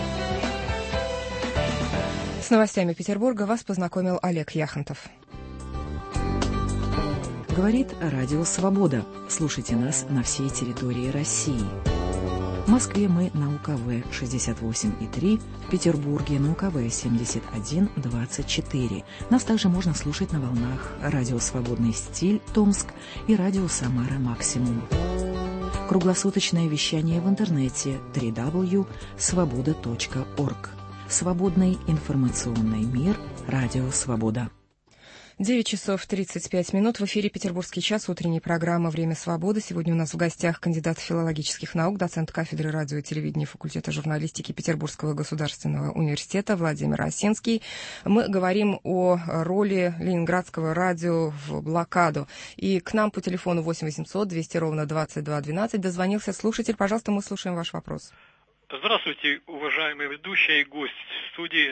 С новостями Петербурга вас познакомил Олег Яхонтов.
Говорит Радио Свобода. Слушайте нас на всей территории России. В Москве мы на УКВ 68,3, в Петербурге на УКВ 71,24. Нас также можно слушать на волнах Радио Свободный стиль Томск и Радио Самара Максимум. Круглосуточное вещание в интернете www.svoboda.org. Свободный информационный мир. Радио Свобода.
9 часов 35 минут. В эфире «Петербургский час», утренняя программа «Время свободы». Сегодня у нас в гостях кандидат филологических наук, доцент кафедры радио и телевидения факультета журналистики Петербургского государственного университета Владимир Осинский. Мы говорим о роли ленинградского радио в блокаду. И к нам по телефону 8 800 200 ровно 22 12 дозвонился слушатель. Пожалуйста, мы слушаем ваш вопрос.
Здравствуйте, уважаемые ведущие и гость студии.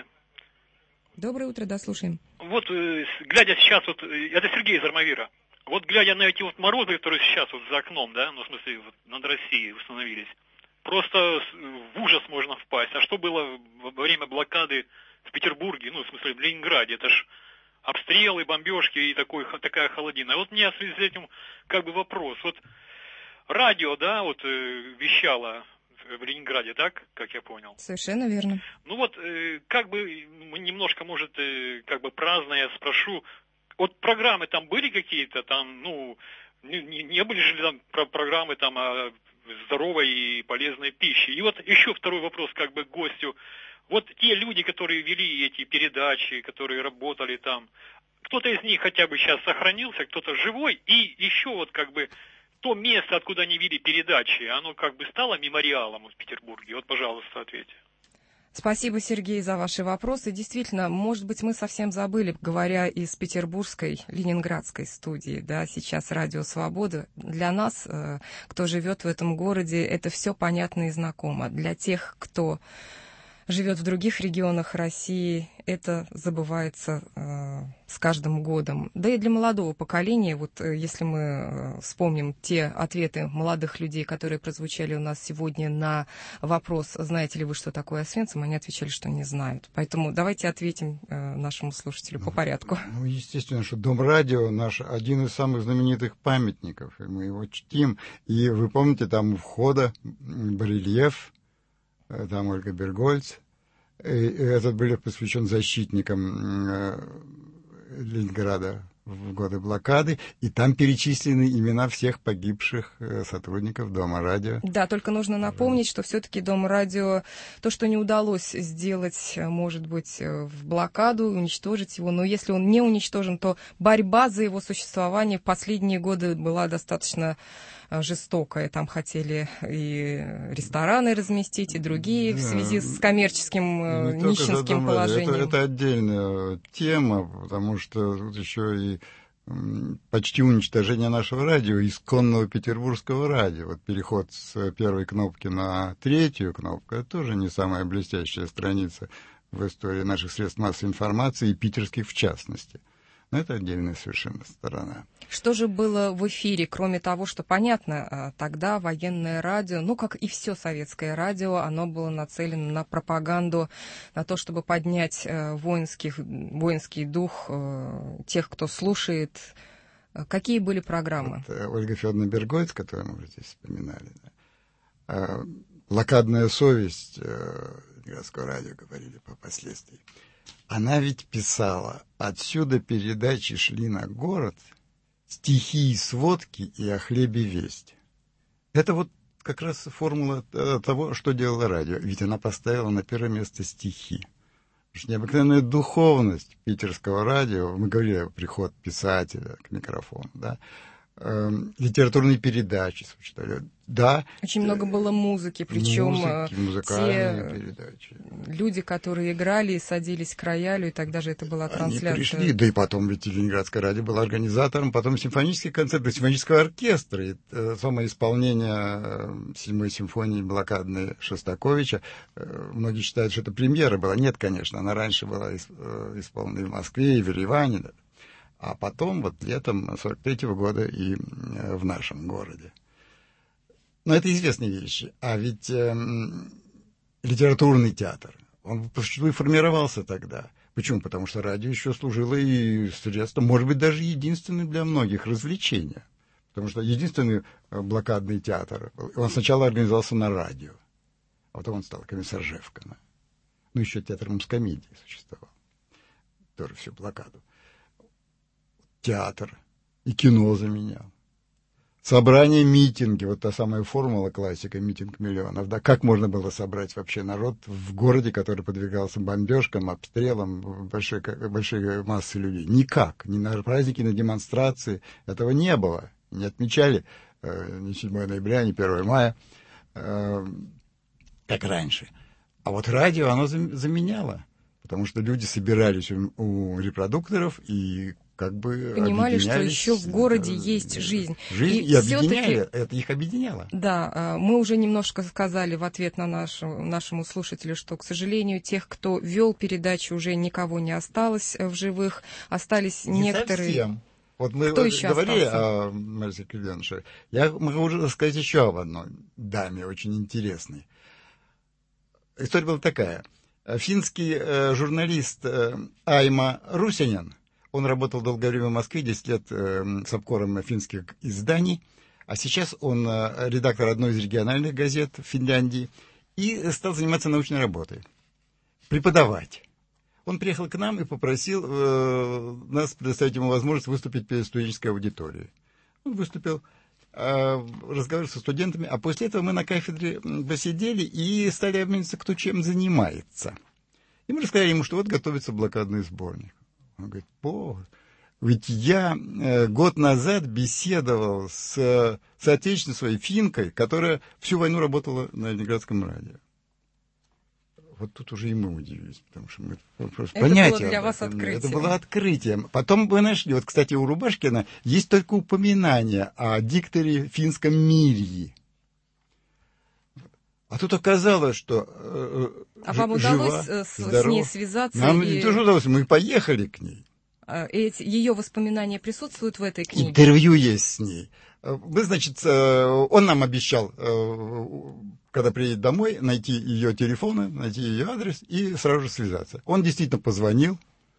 Доброе утро, да, слушаем.
Вот, глядя сейчас, вот, это Сергей из Армавира, вот глядя на эти вот морозы, которые сейчас вот за окном, да, ну, в смысле, вот, над Россией установились, просто в ужас можно впасть. А что было во время блокады в Петербурге, ну, в смысле, в Ленинграде, это ж обстрелы, бомбежки и такая холодина. Вот у меня в связи с этим как бы вопрос. Вот радио, да, вот вещало в Ленинграде, так, как я понял?
Совершенно верно.
Ну вот, как бы, немножко, может, как бы праздно я спрошу, вот программы там были какие-то, там, ну, не были же там программы там о здоровой и полезной пище? И вот еще второй вопрос, как бы, к гостю. Вот те люди, которые вели эти передачи, которые работали там, кто-то из них хотя бы сейчас сохранился, кто-то живой, и еще вот, как бы, то место, откуда они вели передачи, оно как бы стало мемориалом в Петербурге? Вот, пожалуйста, ответьте.
Спасибо, Сергей, за ваши вопросы. Действительно, может быть, мы совсем забыли, говоря из петербургской, ленинградской студии, да, сейчас Радио Свобода. Для нас, кто живет в этом городе, это все понятно и знакомо. Для тех, кто живет в других регионах России, это забывается с каждым годом. Да и для молодого поколения, вот если мы вспомним те ответы молодых людей, которые прозвучали у нас сегодня на вопрос, знаете ли вы, что такое Освенцим, они отвечали, что не знают. Поэтому давайте ответим нашему слушателю по порядку.
Ну, естественно, что Дом радио наш один из самых знаменитых памятников, и мы его чтим. И вы помните, там у входа барельеф, там Ольга Бергольц. И этот барельеф посвящен защитникам Ленинграда в годы блокады, и там перечислены имена всех погибших сотрудников Дома радио.
Да, только нужно напомнить, что все-таки Дом радио, то, что не удалось сделать, может быть, в блокаду, уничтожить его, но если он не уничтожен, то борьба за его существование в последние годы была достаточно жестокая. Там хотели и рестораны разместить, и другие в связи с коммерческим нищенским положением.
Это отдельная тема, потому что тут еще и почти уничтожение нашего радио, исконного петербургского радио. Вот переход с первой кнопки на третью кнопку, это тоже не самая блестящая страница в истории наших средств массовой информации, и питерских в частности. Но это отдельная совершенно сторона.
Что же было в эфире, кроме того, что, понятно, тогда военное радио, ну, как и все советское радио, оно было нацелено на пропаганду, на то, чтобы поднять воинский дух тех, кто слушает. Какие были программы?
Вот, Ольга Федоровна Бергойц, которую мы здесь вспоминали, да. «Блокадная совесть» Ленинградского радио, говорили впоследствии. Она ведь писала: отсюда передачи шли на город, стихи и сводки и о хлебе весть. Это вот как раз формула того, что делало радио. Ведь она поставила на первое место стихи. Необыкновенная духовность питерского радио, мы говорили о приход писателя к микрофону, да, литературные передачи, да.
Очень много было музыки, причем
музыкальные передачи.
Люди, которые играли и садились к роялю, и тогда же это была трансляция.
Они пришли, да и потом ведь Ленинградское радио было организатором, потом симфонических концертов, симфонического оркестра, и самое исполнение 7-й симфонии блокадной Шостаковича. Многие считают, что это премьера была. Нет, конечно, она раньше была исполнена и в Москве, и в Ереване, да. А потом, вот летом 43-го года и в нашем городе. Но это известные вещи. А ведь литературный театр, он и формировался тогда. Почему? Потому что радио еще служило и средством, может быть, даже единственным для многих развлечения. Потому что единственный блокадный театр, он сначала организовался на радио, а потом он стал комиссар Жевкина. Ну, еще театр мускомедии существовал. Тоже всю блокаду. Театр и кино заменял. Собрания, митинги, вот та самая формула классика, митинг миллионов, да, как можно было собрать вообще народ в городе, который подвергался бомбежкам, обстрелам, большой массы людей? Никак, ни на праздники, ни на демонстрации этого не было, не отмечали ни 7 ноября, ни 1 мая, как раньше. А вот радио оно заменяло, потому что люди собирались у репродукторов и как бы
понимали, что еще в городе есть жизнь.
Жизнь и объединяли, это их объединяло.
Да, мы уже немножко сказали в ответ на нашему слушателю, что, к сожалению, тех, кто вел передачу, уже никого не осталось в живых, остались
не
некоторые...
Совсем. Вот мы говорили о Марсе Кривенше. Я могу рассказать еще об одной даме, очень интересной. История была такая. Финский журналист Айма Русинен, он работал долгое время в Москве, 10 лет с обкором финских изданий, а сейчас он редактор одной из региональных газет в Финляндии и стал заниматься научной работой, преподавать. Он приехал к нам и попросил нас предоставить ему возможность выступить перед студенческой аудиторией. Он выступил, разговаривал со студентами, а после этого мы на кафедре посидели и стали обмениваться, кто чем занимается. И мы рассказали ему, что вот готовится блокадный сборник. Он говорит: ведь я год назад беседовал с соотечественной своей финкой, которая всю войну работала на Ленинградском радио. Вот тут уже и мы удивились, потому что мы просто понятия.
Это было для вас открытие.
Это было открытием. Потом мы нашли, вот, кстати, у Рубашкина есть только упоминание о дикторе финском Мирьи. А тут оказалось, что
вам удалось с ней связаться?
Нам тоже удалось, мы поехали к ней.
Ее воспоминания присутствуют в этой книге?
Интервью есть с ней. Мы, значит, он нам обещал, когда приедет домой, найти ее телефон, найти ее адрес и сразу же связаться. Он действительно позвонил,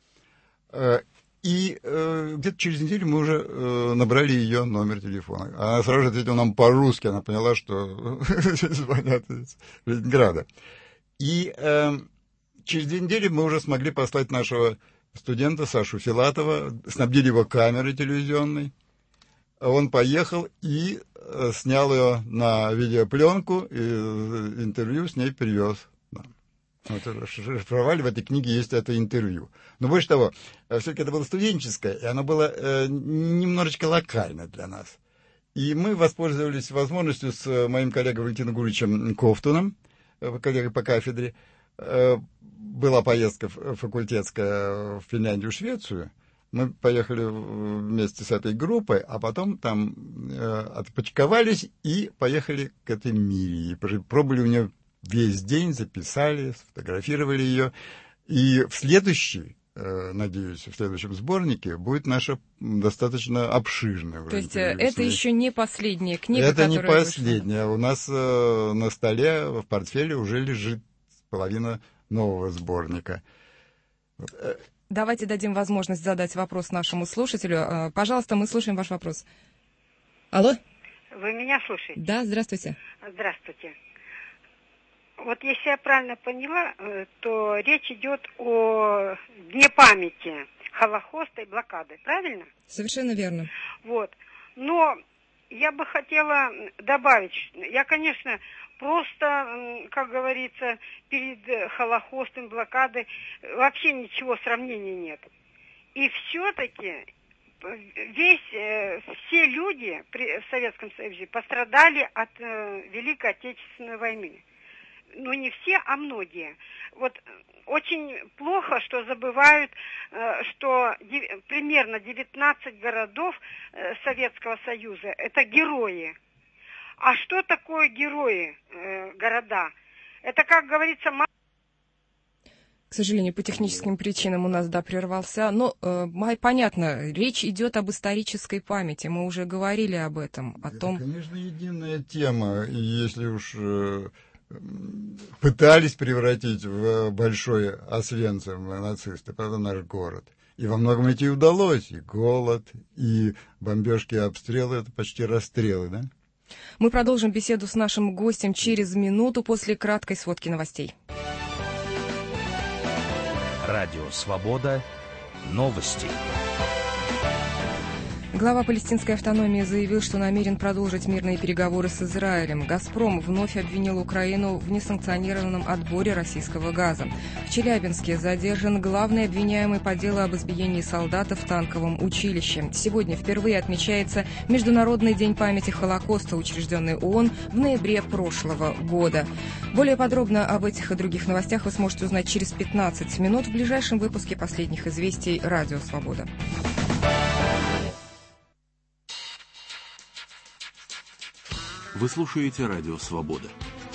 и где-то через неделю мы уже набрали ее номер телефона. Она сразу же ответила нам по-русски, она поняла, что звонят из Ленинграда. И через 2 недели мы уже смогли послать нашего студента Сашу Филатова, снабдили его камерой телевизионной. Он поехал и снял ее на видеопленку, и интервью с ней привез. Вот, шифровали, в этой книге есть это интервью. Но больше того, все-таки это было студенческое, и оно было немножечко локально для нас. И мы воспользовались возможностью с моим коллегой Валентином Гурьевичем Ковтуном, коллегой по кафедре. Была поездка факультетская в Финляндию, Швецию, Мы поехали вместе с этой группой, а потом там отпочковались и поехали к этой Мире. И пробыли у нее весь день, записали, сфотографировали ее. И в следующий, надеюсь, в следующем сборнике будет наша достаточно обширная.
То есть это еще не последняя книга,
это
которая
не последняя. У нас на столе, в портфеле уже лежит половина нового сборника.
Давайте дадим возможность задать вопрос нашему слушателю. Пожалуйста, мы слушаем ваш вопрос. Алло?
Вы меня слушаете?
Да, здравствуйте.
Здравствуйте. Вот если я правильно поняла, то речь идет о Дне памяти Холокоста и блокады, правильно?
Совершенно верно.
Вот. Но я бы хотела добавить, я, конечно, просто, как говорится, перед Холокостом, блокадой вообще ничего сравнения нет. И все-таки все люди в Советском Союзе пострадали от Великой Отечественной войны. Ну, не все, а многие. Вот очень плохо, что забывают, что примерно 19 городов Советского Союза – это герои. А что такое герои, города? Это, как говорится,
К сожалению, по техническим причинам у нас, прервался. Но понятно, речь идет об исторической памяти. Мы уже говорили об этом, о том...
Это, конечно, единая тема. И если уж пытались превратить в большой Освенцим нацисты, это наш город. И во многом это и удалось. И голод, и бомбежки, и обстрелы, это почти расстрелы, да?
Мы продолжим беседу с нашим гостем через минуту после краткой сводки новостей.
Радио «Свобода». Новости.
Глава палестинской автономии заявил, что намерен продолжить мирные переговоры с Израилем. «Газпром» вновь обвинил Украину в несанкционированном отборе российского газа. В Челябинске задержан главный обвиняемый по делу об избиении солдата в танковом училище. Сегодня впервые отмечается Международный день памяти Холокоста, учрежденный ООН в ноябре прошлого года. Более подробно об этих и других новостях вы сможете узнать через 15 минут в ближайшем выпуске последних известий «Радио Свобода».
Вы слушаете «Радио Свобода».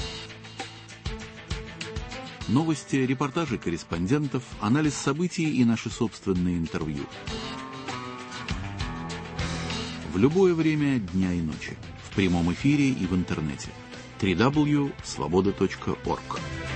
Новости, репортажи корреспондентов, анализ событий и наши собственные интервью. В любое время дня и ночи. В прямом эфире и в интернете. www.svoboda.org.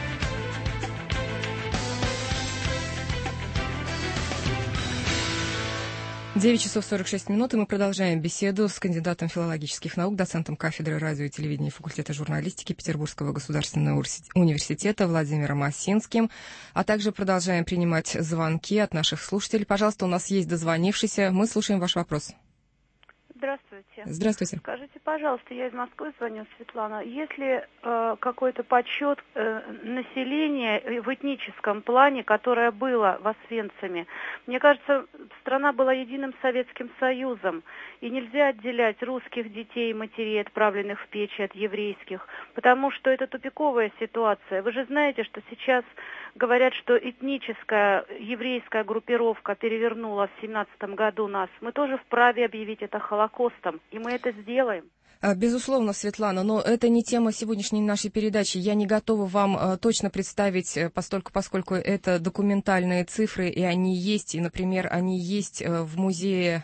9 часов 46 минут, и мы продолжаем беседу с кандидатом филологических наук, доцентом кафедры радио и телевидения факультета журналистики Петербургского государственного университета Владимиром Осинским, а также продолжаем принимать звонки от наших слушателей. Пожалуйста, у нас есть дозвонившийся. Мы слушаем ваш вопрос.
Здравствуйте.
Здравствуйте.
Скажите, пожалуйста, я из Москвы звоню, Светлана. Есть ли какой-то подсчет населения в этническом плане, которое было в Освенциме? Мне кажется, страна была единым Советским Союзом, и нельзя отделять русских детей и матерей, отправленных в печи, от еврейских, потому что это тупиковая ситуация. Вы же знаете, что сейчас говорят, что этническая еврейская группировка перевернула в 1917 году нас. Мы тоже вправе объявить это Холокостом, и мы это сделаем.
Безусловно, Светлана, но это не тема сегодняшней нашей передачи. Я не готова вам точно представить, поскольку это документальные цифры, и они есть, и, например, они есть в музее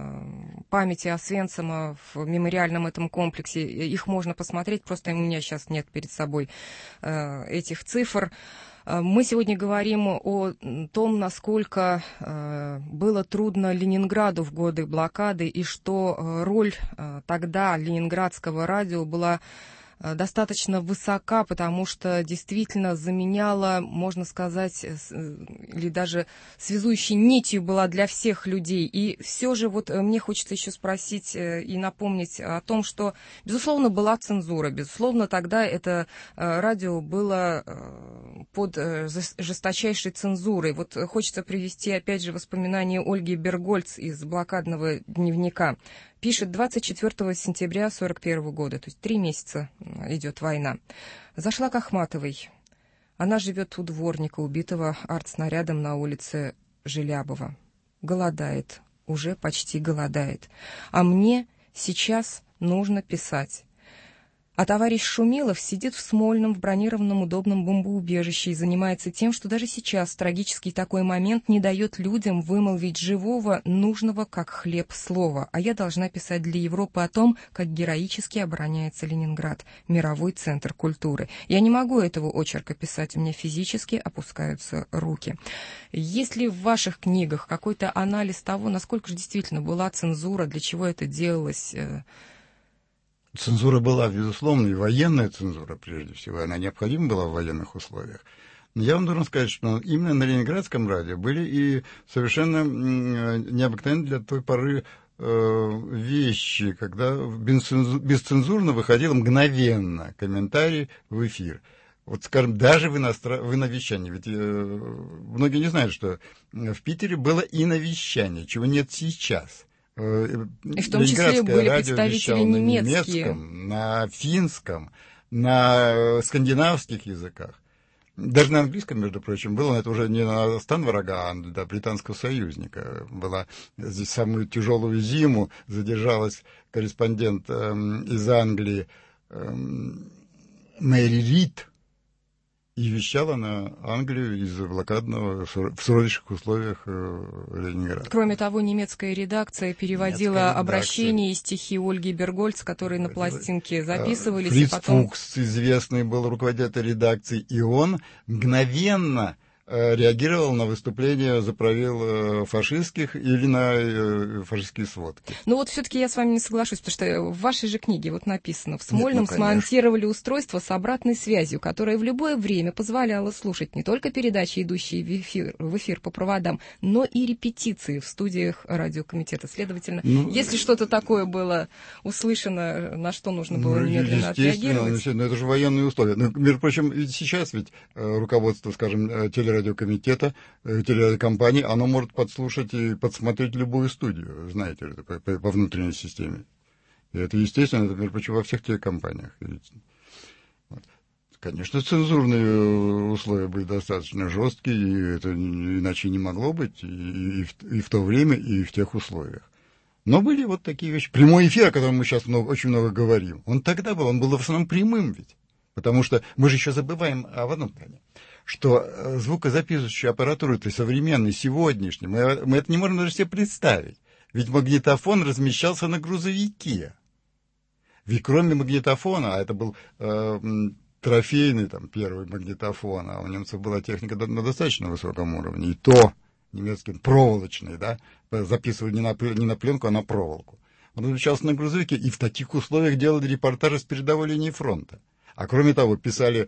памяти Освенцима, в мемориальном этом комплексе. Их можно посмотреть, просто у меня сейчас нет перед собой этих цифр. Мы сегодня говорим о том, насколько было трудно Ленинграду в годы блокады, и что роль тогда ленинградского радио была достаточно высока, потому что действительно заменяла, можно сказать, или даже связующей нитью была для всех людей. И все же вот мне хочется еще спросить и напомнить о том, что, безусловно, была цензура, безусловно, тогда это радио было под жесточайшей цензурой. Вот хочется привести, опять же, воспоминания Ольги Бергольц из блокадного дневника. Пишет: 24 сентября 1941 года, то есть 3 месяца идет война. Зашла к Ахматовой. Она живет у дворника, убитого артснарядом на улице Желябова. голодает, уже почти голодает. А мне сейчас нужно писать. А товарищ Шумилов сидит в Смольном в бронированном удобном бомбоубежище и занимается тем, что даже сейчас, трагический такой момент, не дает людям вымолвить живого, нужного, как хлеб, слова. А я должна писать для Европы о том, как героически обороняется Ленинград, мировой центр культуры. Я не могу этого очерка писать, у меня физически опускаются руки. Есть ли в ваших книгах какой-то анализ того, насколько же действительно была цензура, для чего это делалось?
Цензура была, безусловно, и военная цензура, прежде всего. Она необходима была в военных условиях. Но я вам должен сказать, что именно на Ленинградском радио были и совершенно необыкновенные для той поры вещи, когда бесцензурно выходил мгновенно комментарий в эфир. Вот, скажем, даже в иновещании. Ведь многие не знают, что в Питере было иновещание, чего нет сейчас.
И в том числе были представители немецкие.
На немецком, на финском, на скандинавских языках. Даже на английском, между прочим, было, но это уже не на стан врага, а на британского союзника. Была здесь самую тяжелую зиму, задержалась корреспондент из Англии Мэри Рид, и вещала на Англию из блокадного в сложнейших условиях Ленинграда.
Кроме того, немецкая редакция переводила обращения и стихи Ольги Бергольц, которые на пластинке записывались.
Фриц
и потом...
Фукс, известный был руководитель редакции, и он мгновенно реагировал на выступления за правил фашистских или на фашистские сводки.
Ну вот все-таки я с вами не соглашусь, потому что в вашей же книге вот написано: в Смольном смонтировали устройство с обратной связью, которое в любое время позволяло слушать не только передачи, идущие в эфир по проводам, но и репетиции в студиях радиокомитета. Следовательно, если что-то такое было услышано, на что нужно было немедленно отреагировать.
Но это же военные условия. Но, между прочим, сейчас ведь руководство, скажем, телерадиокомитета, телерадиокомпании, оно может подслушать и подсмотреть любую студию, знаете, по внутренней системе. И это, естественно, это, между прочим, во всех телекомпаниях. Вот. Конечно, цензурные условия были достаточно жесткие, и это иначе не могло быть и в то время, и в тех условиях. Но были вот такие вещи. Прямой эфир, о котором мы сейчас очень много говорим, он тогда был, он был в основном прямым ведь. Потому что мы же еще забываем об одном плане, что звукозаписывающая аппаратура это современный, сегодняшний, мы это не можем даже себе представить. Ведь магнитофон размещался на грузовике. Ведь кроме магнитофона, а это был трофейный там, первый магнитофон, а у немцев была техника на достаточно высоком уровне, и то немецкий проволочный, да, записывали не на пленку, а на проволоку. Он размещался на грузовике, и в таких условиях делали репортажи с передовой линии фронта. А кроме того, писали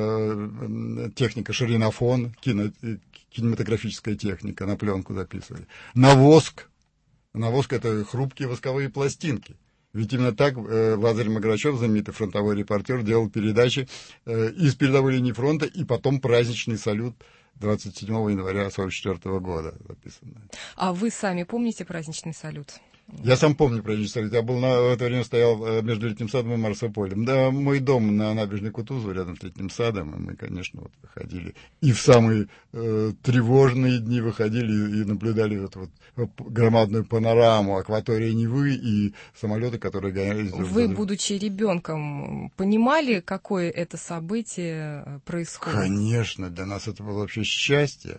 техника ширинофон, кинематографическая техника, на пленку записывали. На воск. На воск — это хрупкие восковые пластинки. Ведь именно так Лазарь Маграчев, знаменитый фронтовой репортер, делал передачи из передовой линии фронта, и потом праздничный салют 27 января 1944 года записанный.
А вы сами помните праздничный салют?
Я сам помню праздничный салют. Я был в это время стоял между Летним садом и Марсополем. Да, мой дом на набережной Кутузова, рядом с Летним садом, и мы, конечно, вот выходили. И в самые тревожные дни выходили и наблюдали эту вот громадную панораму акватории Невы и самолеты, которые гонялись.
Вы, будучи ребенком, понимали, какое это событие происходит?
Конечно, для нас это было вообще счастье.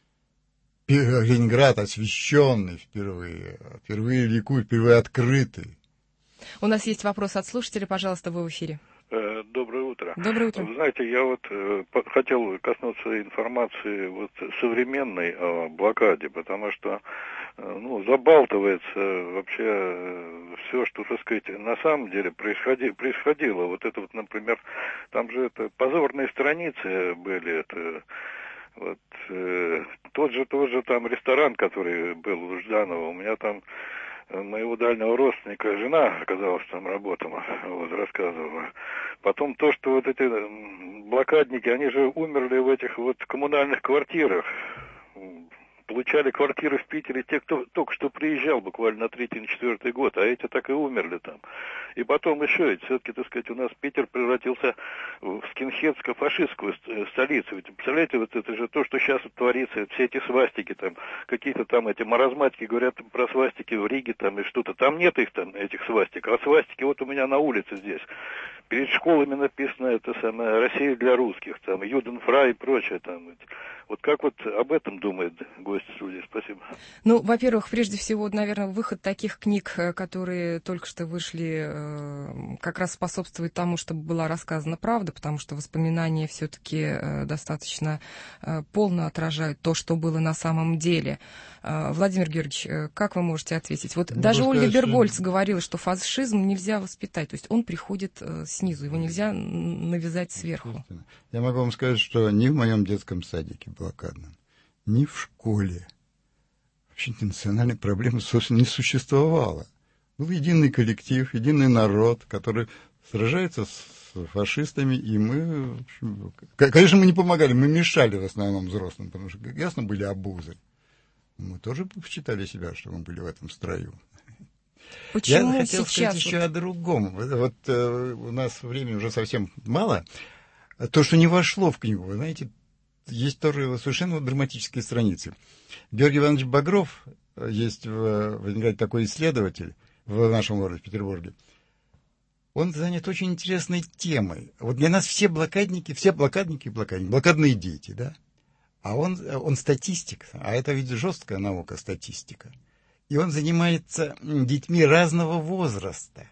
Ленинград освещенный впервые ликует, впервые открытый.
У нас есть вопрос от слушателя, пожалуйста, вы в эфире.
Доброе утро.
Доброе утро.
Вы знаете, я вот хотел коснуться информации вот современной о блокаде, потому что забалтывается вообще все, что, так сказать, на самом деле происходило. Вот это вот, например, там же это позорные страницы были, это вот тот же там ресторан, который был у Жданова, у меня там моего дальнего родственника жена, оказалось, там работала, вот, рассказывала. Потом то, что вот эти блокадники, они же умерли в этих вот коммунальных квартирах. получали квартиры в Питере те, кто только что приезжал буквально на 3-4 год, а эти так и умерли там. И потом еще, ведь все-таки, так сказать, у нас Питер превратился в скинхедско-фашистскую столицу. Ведь, представляете, вот это же то, что сейчас творится, все эти свастики там, какие-то там эти маразматики говорят про свастики в Риге там и что-то. Там нет их там, этих свастик, а свастики вот у меня на улице здесь. Перед школами написано это самое «Россия для русских», там, «Юденфрай» и прочее там. Вот как вот об этом думает гость студии? Спасибо.
Ну, во-первых, прежде всего, наверное, выход таких книг, которые только что вышли, как раз способствует тому, чтобы была рассказана правда, потому что воспоминания все-таки достаточно полно отражают то, что было на самом деле. Владимир Георгиевич, как вы можете ответить? Вот даже Ольга Бергольц говорила, что фашизм нельзя воспитать, то есть он приходит снизу, его нельзя навязать сверху.
Я могу вам сказать, что ни в моем детском садике блокадном, ни в школе вообще национальной проблемы, собственно, не существовало. Был единый коллектив, единый народ, который сражается с фашистами, и мы, конечно, мы не помогали, мы мешали в основном взрослым, потому что, ясно, были обузы. Мы тоже считали себя, что мы были в этом строю.
Почему
Я хотел
сейчас
сказать еще о другом. Вот у нас времени уже совсем мало. То, что не вошло в книгу, вы знаете, есть тоже совершенно драматические страницы. Георгий Иванович Багров, есть в Ленинграде такой исследователь в нашем городе, в Петербурге. Он занят очень интересной темой. Вот для нас все блокадники, блокадные дети, да? А он статистик, а это ведь жесткая наука, статистика. И он занимается детьми разного возраста.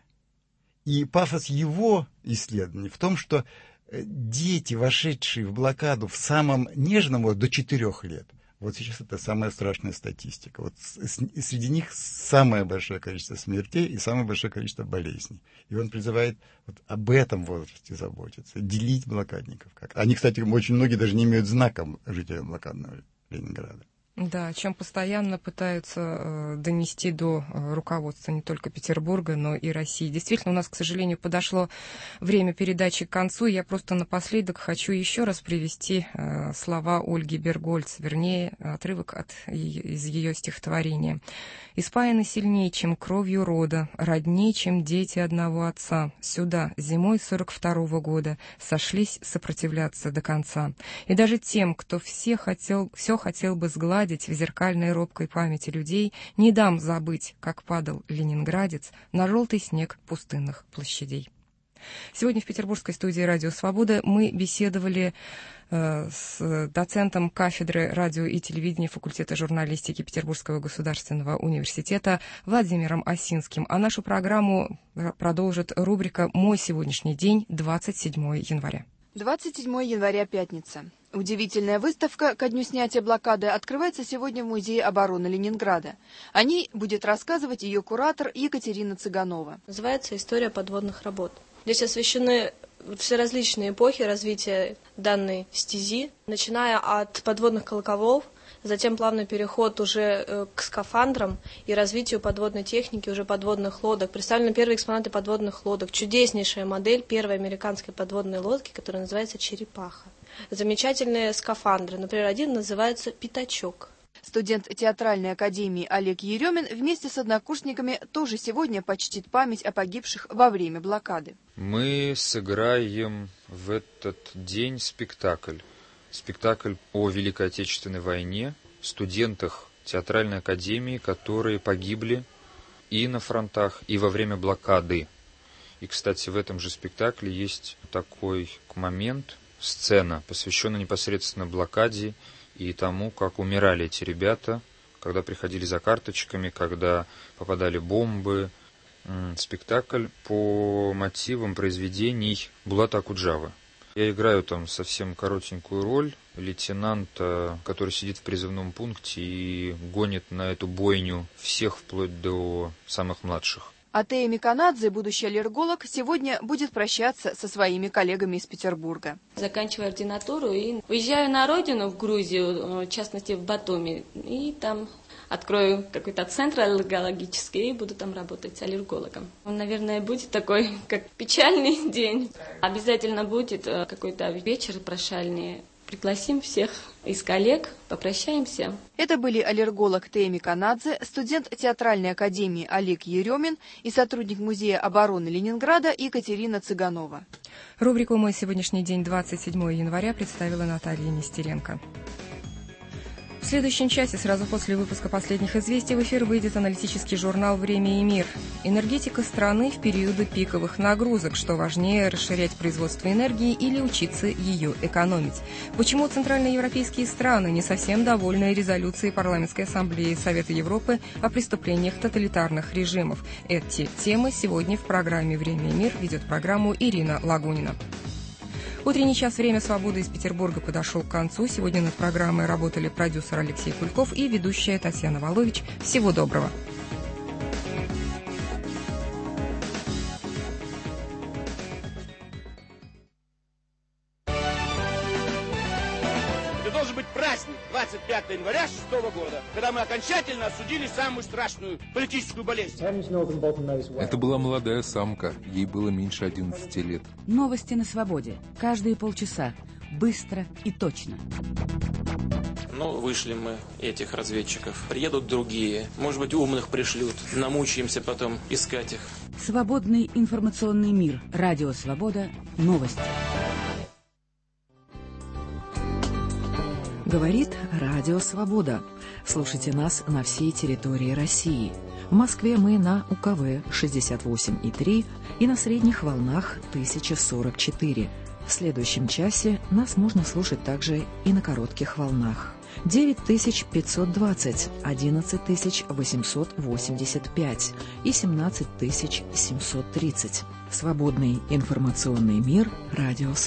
И пафос его исследований в том, что дети, вошедшие в блокаду в самом нежном возрасте, до 4 лет, вот сейчас это самая страшная статистика. Вот среди них самое большое количество смертей и самое большое количество болезней. И он призывает вот об этом возрасте заботиться, делить блокадников. Они, кстати, очень многие даже не имеют знака жителей блокадного Ленинграда.
Да, о чем постоянно пытаются донести до руководства не только Петербурга, но и России. Действительно, у нас, к сожалению, подошло время передачи к концу. Я просто напоследок хочу еще раз привести слова Ольги Бергольц, вернее, отрывок из ее стихотворения. «Испаяны сильнее, чем кровью рода, роднее, чем дети одного отца. Сюда, зимой 42-го года, сошлись сопротивляться до конца. И даже тем, кто все хотел бы сгладить в зеркальной робкой памяти людей, не дам забыть, как падал ленинградец на желтый снег пустынных площадей». Сегодня в петербургской студии «Радио Свобода» мы беседовали с доцентом кафедры радио и телевидения факультета журналистики Петербургского государственного университета Владимиром Осинским. А нашу программу продолжит рубрика «Мой сегодняшний день», 27 января.
27 января, пятница. Удивительная выставка ко дню снятия блокады открывается сегодня в Музее обороны Ленинграда. О ней будет рассказывать ее куратор Екатерина Цыганова.
Называется «История подводных работ». Здесь освещены все различные эпохи развития данной стези, начиная от подводных колоколов, затем плавный переход уже к скафандрам и развитию подводной техники, уже подводных лодок. Представлены первые экспонаты подводных лодок. Чудеснейшая модель первой американской подводной лодки, которая называется «Черепаха». Замечательные скафандры. Например, один называется «Пятачок».
Студент театральной академии Олег Еремин вместе с однокурсниками тоже сегодня почтит память о погибших во время блокады.
Мы сыграем в этот день спектакль. Спектакль о Великой Отечественной войне, студентах театральной академии, которые погибли и на фронтах, и во время блокады. И, кстати, в этом же спектакле есть такой момент, сцена, посвященная непосредственно блокаде и тому, как умирали эти ребята, когда приходили за карточками, когда попадали бомбы. Спектакль по мотивам произведений Булата Акуджавы. Я играю там совсем коротенькую роль лейтенанта, который сидит в призывном пункте и гонит на эту бойню всех, вплоть до самых младших.
Атея Миканадзе, будущий аллерголог, сегодня будет прощаться со своими коллегами из Петербурга.
Заканчиваю ординатуру и уезжаю на родину, в Грузию, в частности в Батуми, и там открою какой-то центр аллергологический и буду там работать аллергологом. Наверное, будет такой, как печальный день. Обязательно будет какой-то вечер прощальный.
пригласим всех из коллег, попрощаемся.
Это были аллерголог Тейми Канадзе, студент театральной академии Олег Еремин и сотрудник Музея обороны Ленинграда Екатерина Цыганова.
Рубрику «Мой сегодняшний день» 27 января представила Наталья Нестеренко. В следующем часе, сразу после выпуска последних известий, в эфир выйдет аналитический журнал «Время и мир». Энергетика страны в периоды пиковых нагрузок. Что важнее, расширять производство энергии или учиться ее экономить? Почему центральноевропейские страны не совсем довольны резолюцией Парламентской ассамблеи Совета Европы о преступлениях тоталитарных режимов? Эти темы сегодня в программе «Время и мир» ведет программу Ирина Лагунина. Утренний час «Время свободы» из Петербурга подошел к концу. Сегодня над программой работали продюсер Алексей Кульков и ведущая Татьяна Волович. Всего доброго.
Должен быть праздник 25 января 6 года, когда мы окончательно осудили самую страшную политическую болезнь.
Это была молодая самка, ей было меньше 11 лет.
Новости на свободе. Каждые полчаса. Быстро и точно.
Ну, вышли мы этих разведчиков. Приедут другие. Может быть, умных пришлют. Намучаемся потом искать их.
Свободный информационный мир. Радио «Свобода». Новости. Говорит Радио Свобода. Слушайте нас на всей территории России. В Москве мы на УКВ 68,3 и на средних волнах 1044. В следующем часе нас можно слушать также и на коротких волнах. 9520, 11885 и 17730. Свободный информационный мир. Радио